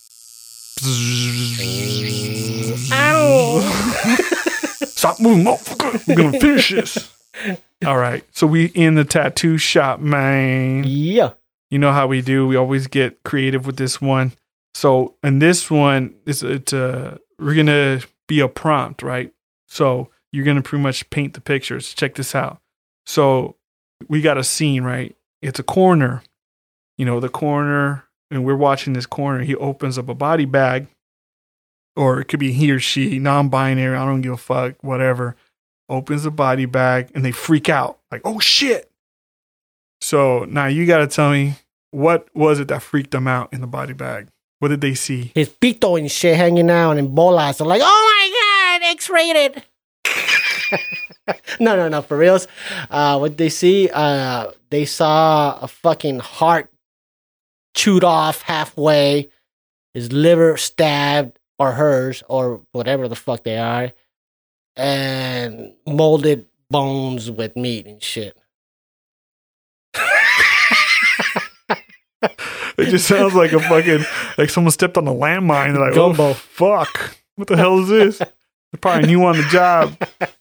Speaker 3: Stop moving, motherfucker. We're going to finish this. All right. So we in the tattoo shop, man.
Speaker 4: Yeah.
Speaker 3: You know how we do. We always get creative with this one. So in this one, it's, it's uh, we're going to be a prompt, right? So you're going to pretty much paint the pictures. Check this out. So we got a scene, right? It's a corner. You know, the corner, and we're watching this corner. He opens up a body bag, or it could be he or she, non-binary. I don't give a fuck, whatever. Opens the body bag, and they freak out. Like, oh, shit. So now you got to tell me, what was it that freaked them out in the body bag? What did they see?
Speaker 4: His pito and shit hanging out and bolas are like, oh my god, X-rated. no, no, no, for reals. Uh, what they see, uh, they saw a fucking heart chewed off halfway, his liver stabbed, or hers, or whatever the fuck they are, and molded bones with meat and shit.
Speaker 3: It just sounds like a fucking, like someone stepped on a landmine. They're like,
Speaker 4: Gumbo.
Speaker 3: oh, fuck. What the hell is this? They're probably new on the job.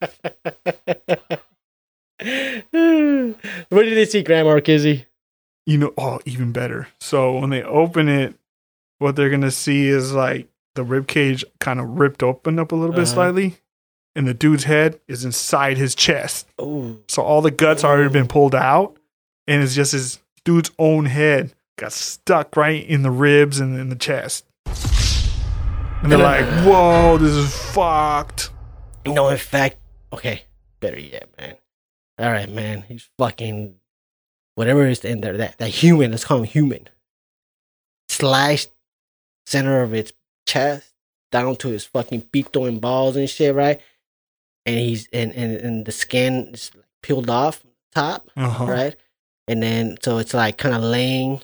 Speaker 4: Where did they see Grandma or Kizzy?
Speaker 3: You know, oh, even better. So when they open it, what they're going to see is like the rib cage kind of ripped open up a little bit
Speaker 4: Uh-huh.
Speaker 3: slightly. And the dude's head is inside his chest.
Speaker 4: Ooh.
Speaker 3: So all the guts already been pulled out. And it's just his dude's own head got stuck right in the ribs and in the chest. And they're like, whoa, this is fucked.
Speaker 4: No, in fact, okay, better yet, man. All right, man. He's fucking whatever is in there. That that human, let's call him human. Sliced center of its chest down to his fucking pito and balls and shit, right? And he's and and, and the skin is peeled off top,
Speaker 3: Uh-huh.
Speaker 4: right? And then so it's like kind of laying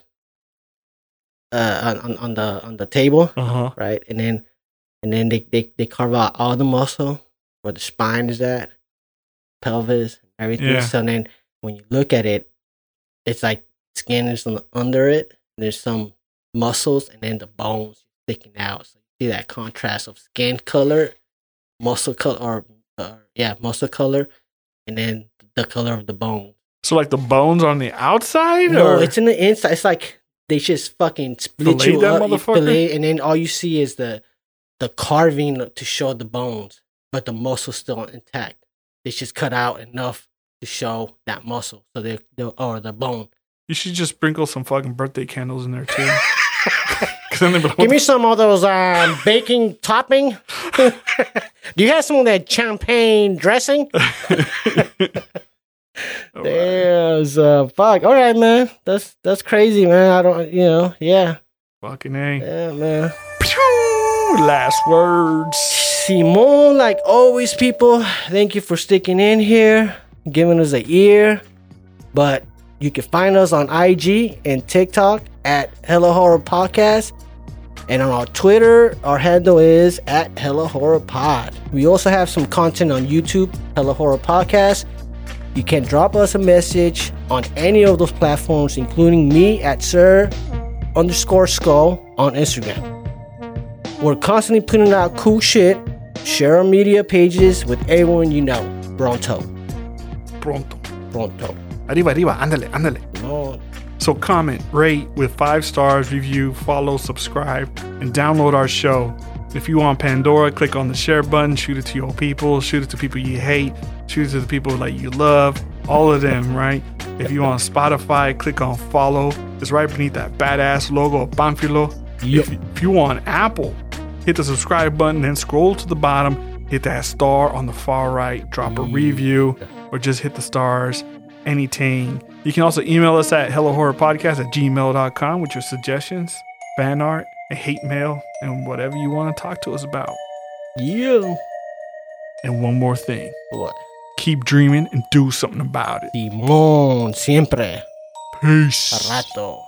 Speaker 4: uh on on the on the table.
Speaker 3: Uh-huh.
Speaker 4: Right, and then and then they, they, they carve out all the muscle where the spine is at, pelvis, everything.
Speaker 3: Yeah.
Speaker 4: So then when you look at it, it's like skin is on the, under it. And there's some muscles, and then the bones sticking out. So you see that contrast of skin color, muscle color, or uh, yeah, muscle color, and then the color of the bone.
Speaker 3: So like the bones on the outside?
Speaker 4: No,
Speaker 3: or?
Speaker 4: it's in the inside. It's like they just fucking split
Speaker 3: Fillet
Speaker 4: you
Speaker 3: that
Speaker 4: up, you
Speaker 3: motherfucker?
Speaker 4: fillet, and then all you see is the the carving to show the bones, but the muscle's still intact. It's just cut out enough to show that muscle, so they they or the bone.
Speaker 3: You should just sprinkle some fucking birthday candles in there too. 'Cause then they'd be like,
Speaker 4: Give
Speaker 3: what
Speaker 4: me some of those um, baking topping. Do you have some of that champagne dressing?
Speaker 3: the-
Speaker 4: Damn, so, fuck. All right, man. That's that's crazy, man. I don't, you know, yeah,
Speaker 3: Fucking A.
Speaker 4: yeah, man.
Speaker 3: Pew! Last words.
Speaker 4: Simon, like always, people, thank you for sticking in here, giving us an ear. But you can find us on I G and TikTok at Hello Horror Podcast. And on our Twitter, our handle is at Hello Horror Pod. We also have some content on YouTube, Hello Horror Podcast. You can drop us a message on any of those platforms, including me at Sir underscore Skull on Instagram. We're constantly putting out cool shit. Share our media pages with everyone you know. Pronto.
Speaker 3: Pronto.
Speaker 4: Pronto.
Speaker 3: Arriba, arriba. Ándale, ándale.
Speaker 4: Come on.
Speaker 3: So comment, rate with five stars, review, follow, subscribe, and download our show. If you want Pandora, click on the share button, shoot it to your people, shoot it to people you hate, shoot it to the people that you love, all of them, right? If you want Spotify, click on follow. It's right beneath that badass logo of Banfilo. If, if you want Apple, hit the subscribe button, then scroll to the bottom, hit that star on the far right, drop a review, or just hit the stars, anything. You can also email us at hello horror podcast at gmail dot com with your suggestions, fan art, and hate mail, and whatever you want to talk to us about.
Speaker 4: Yeah.
Speaker 3: And one more thing.
Speaker 4: What?
Speaker 3: Keep dreaming and do something about it.
Speaker 4: Simón, siempre.
Speaker 3: Peace.
Speaker 4: A rato.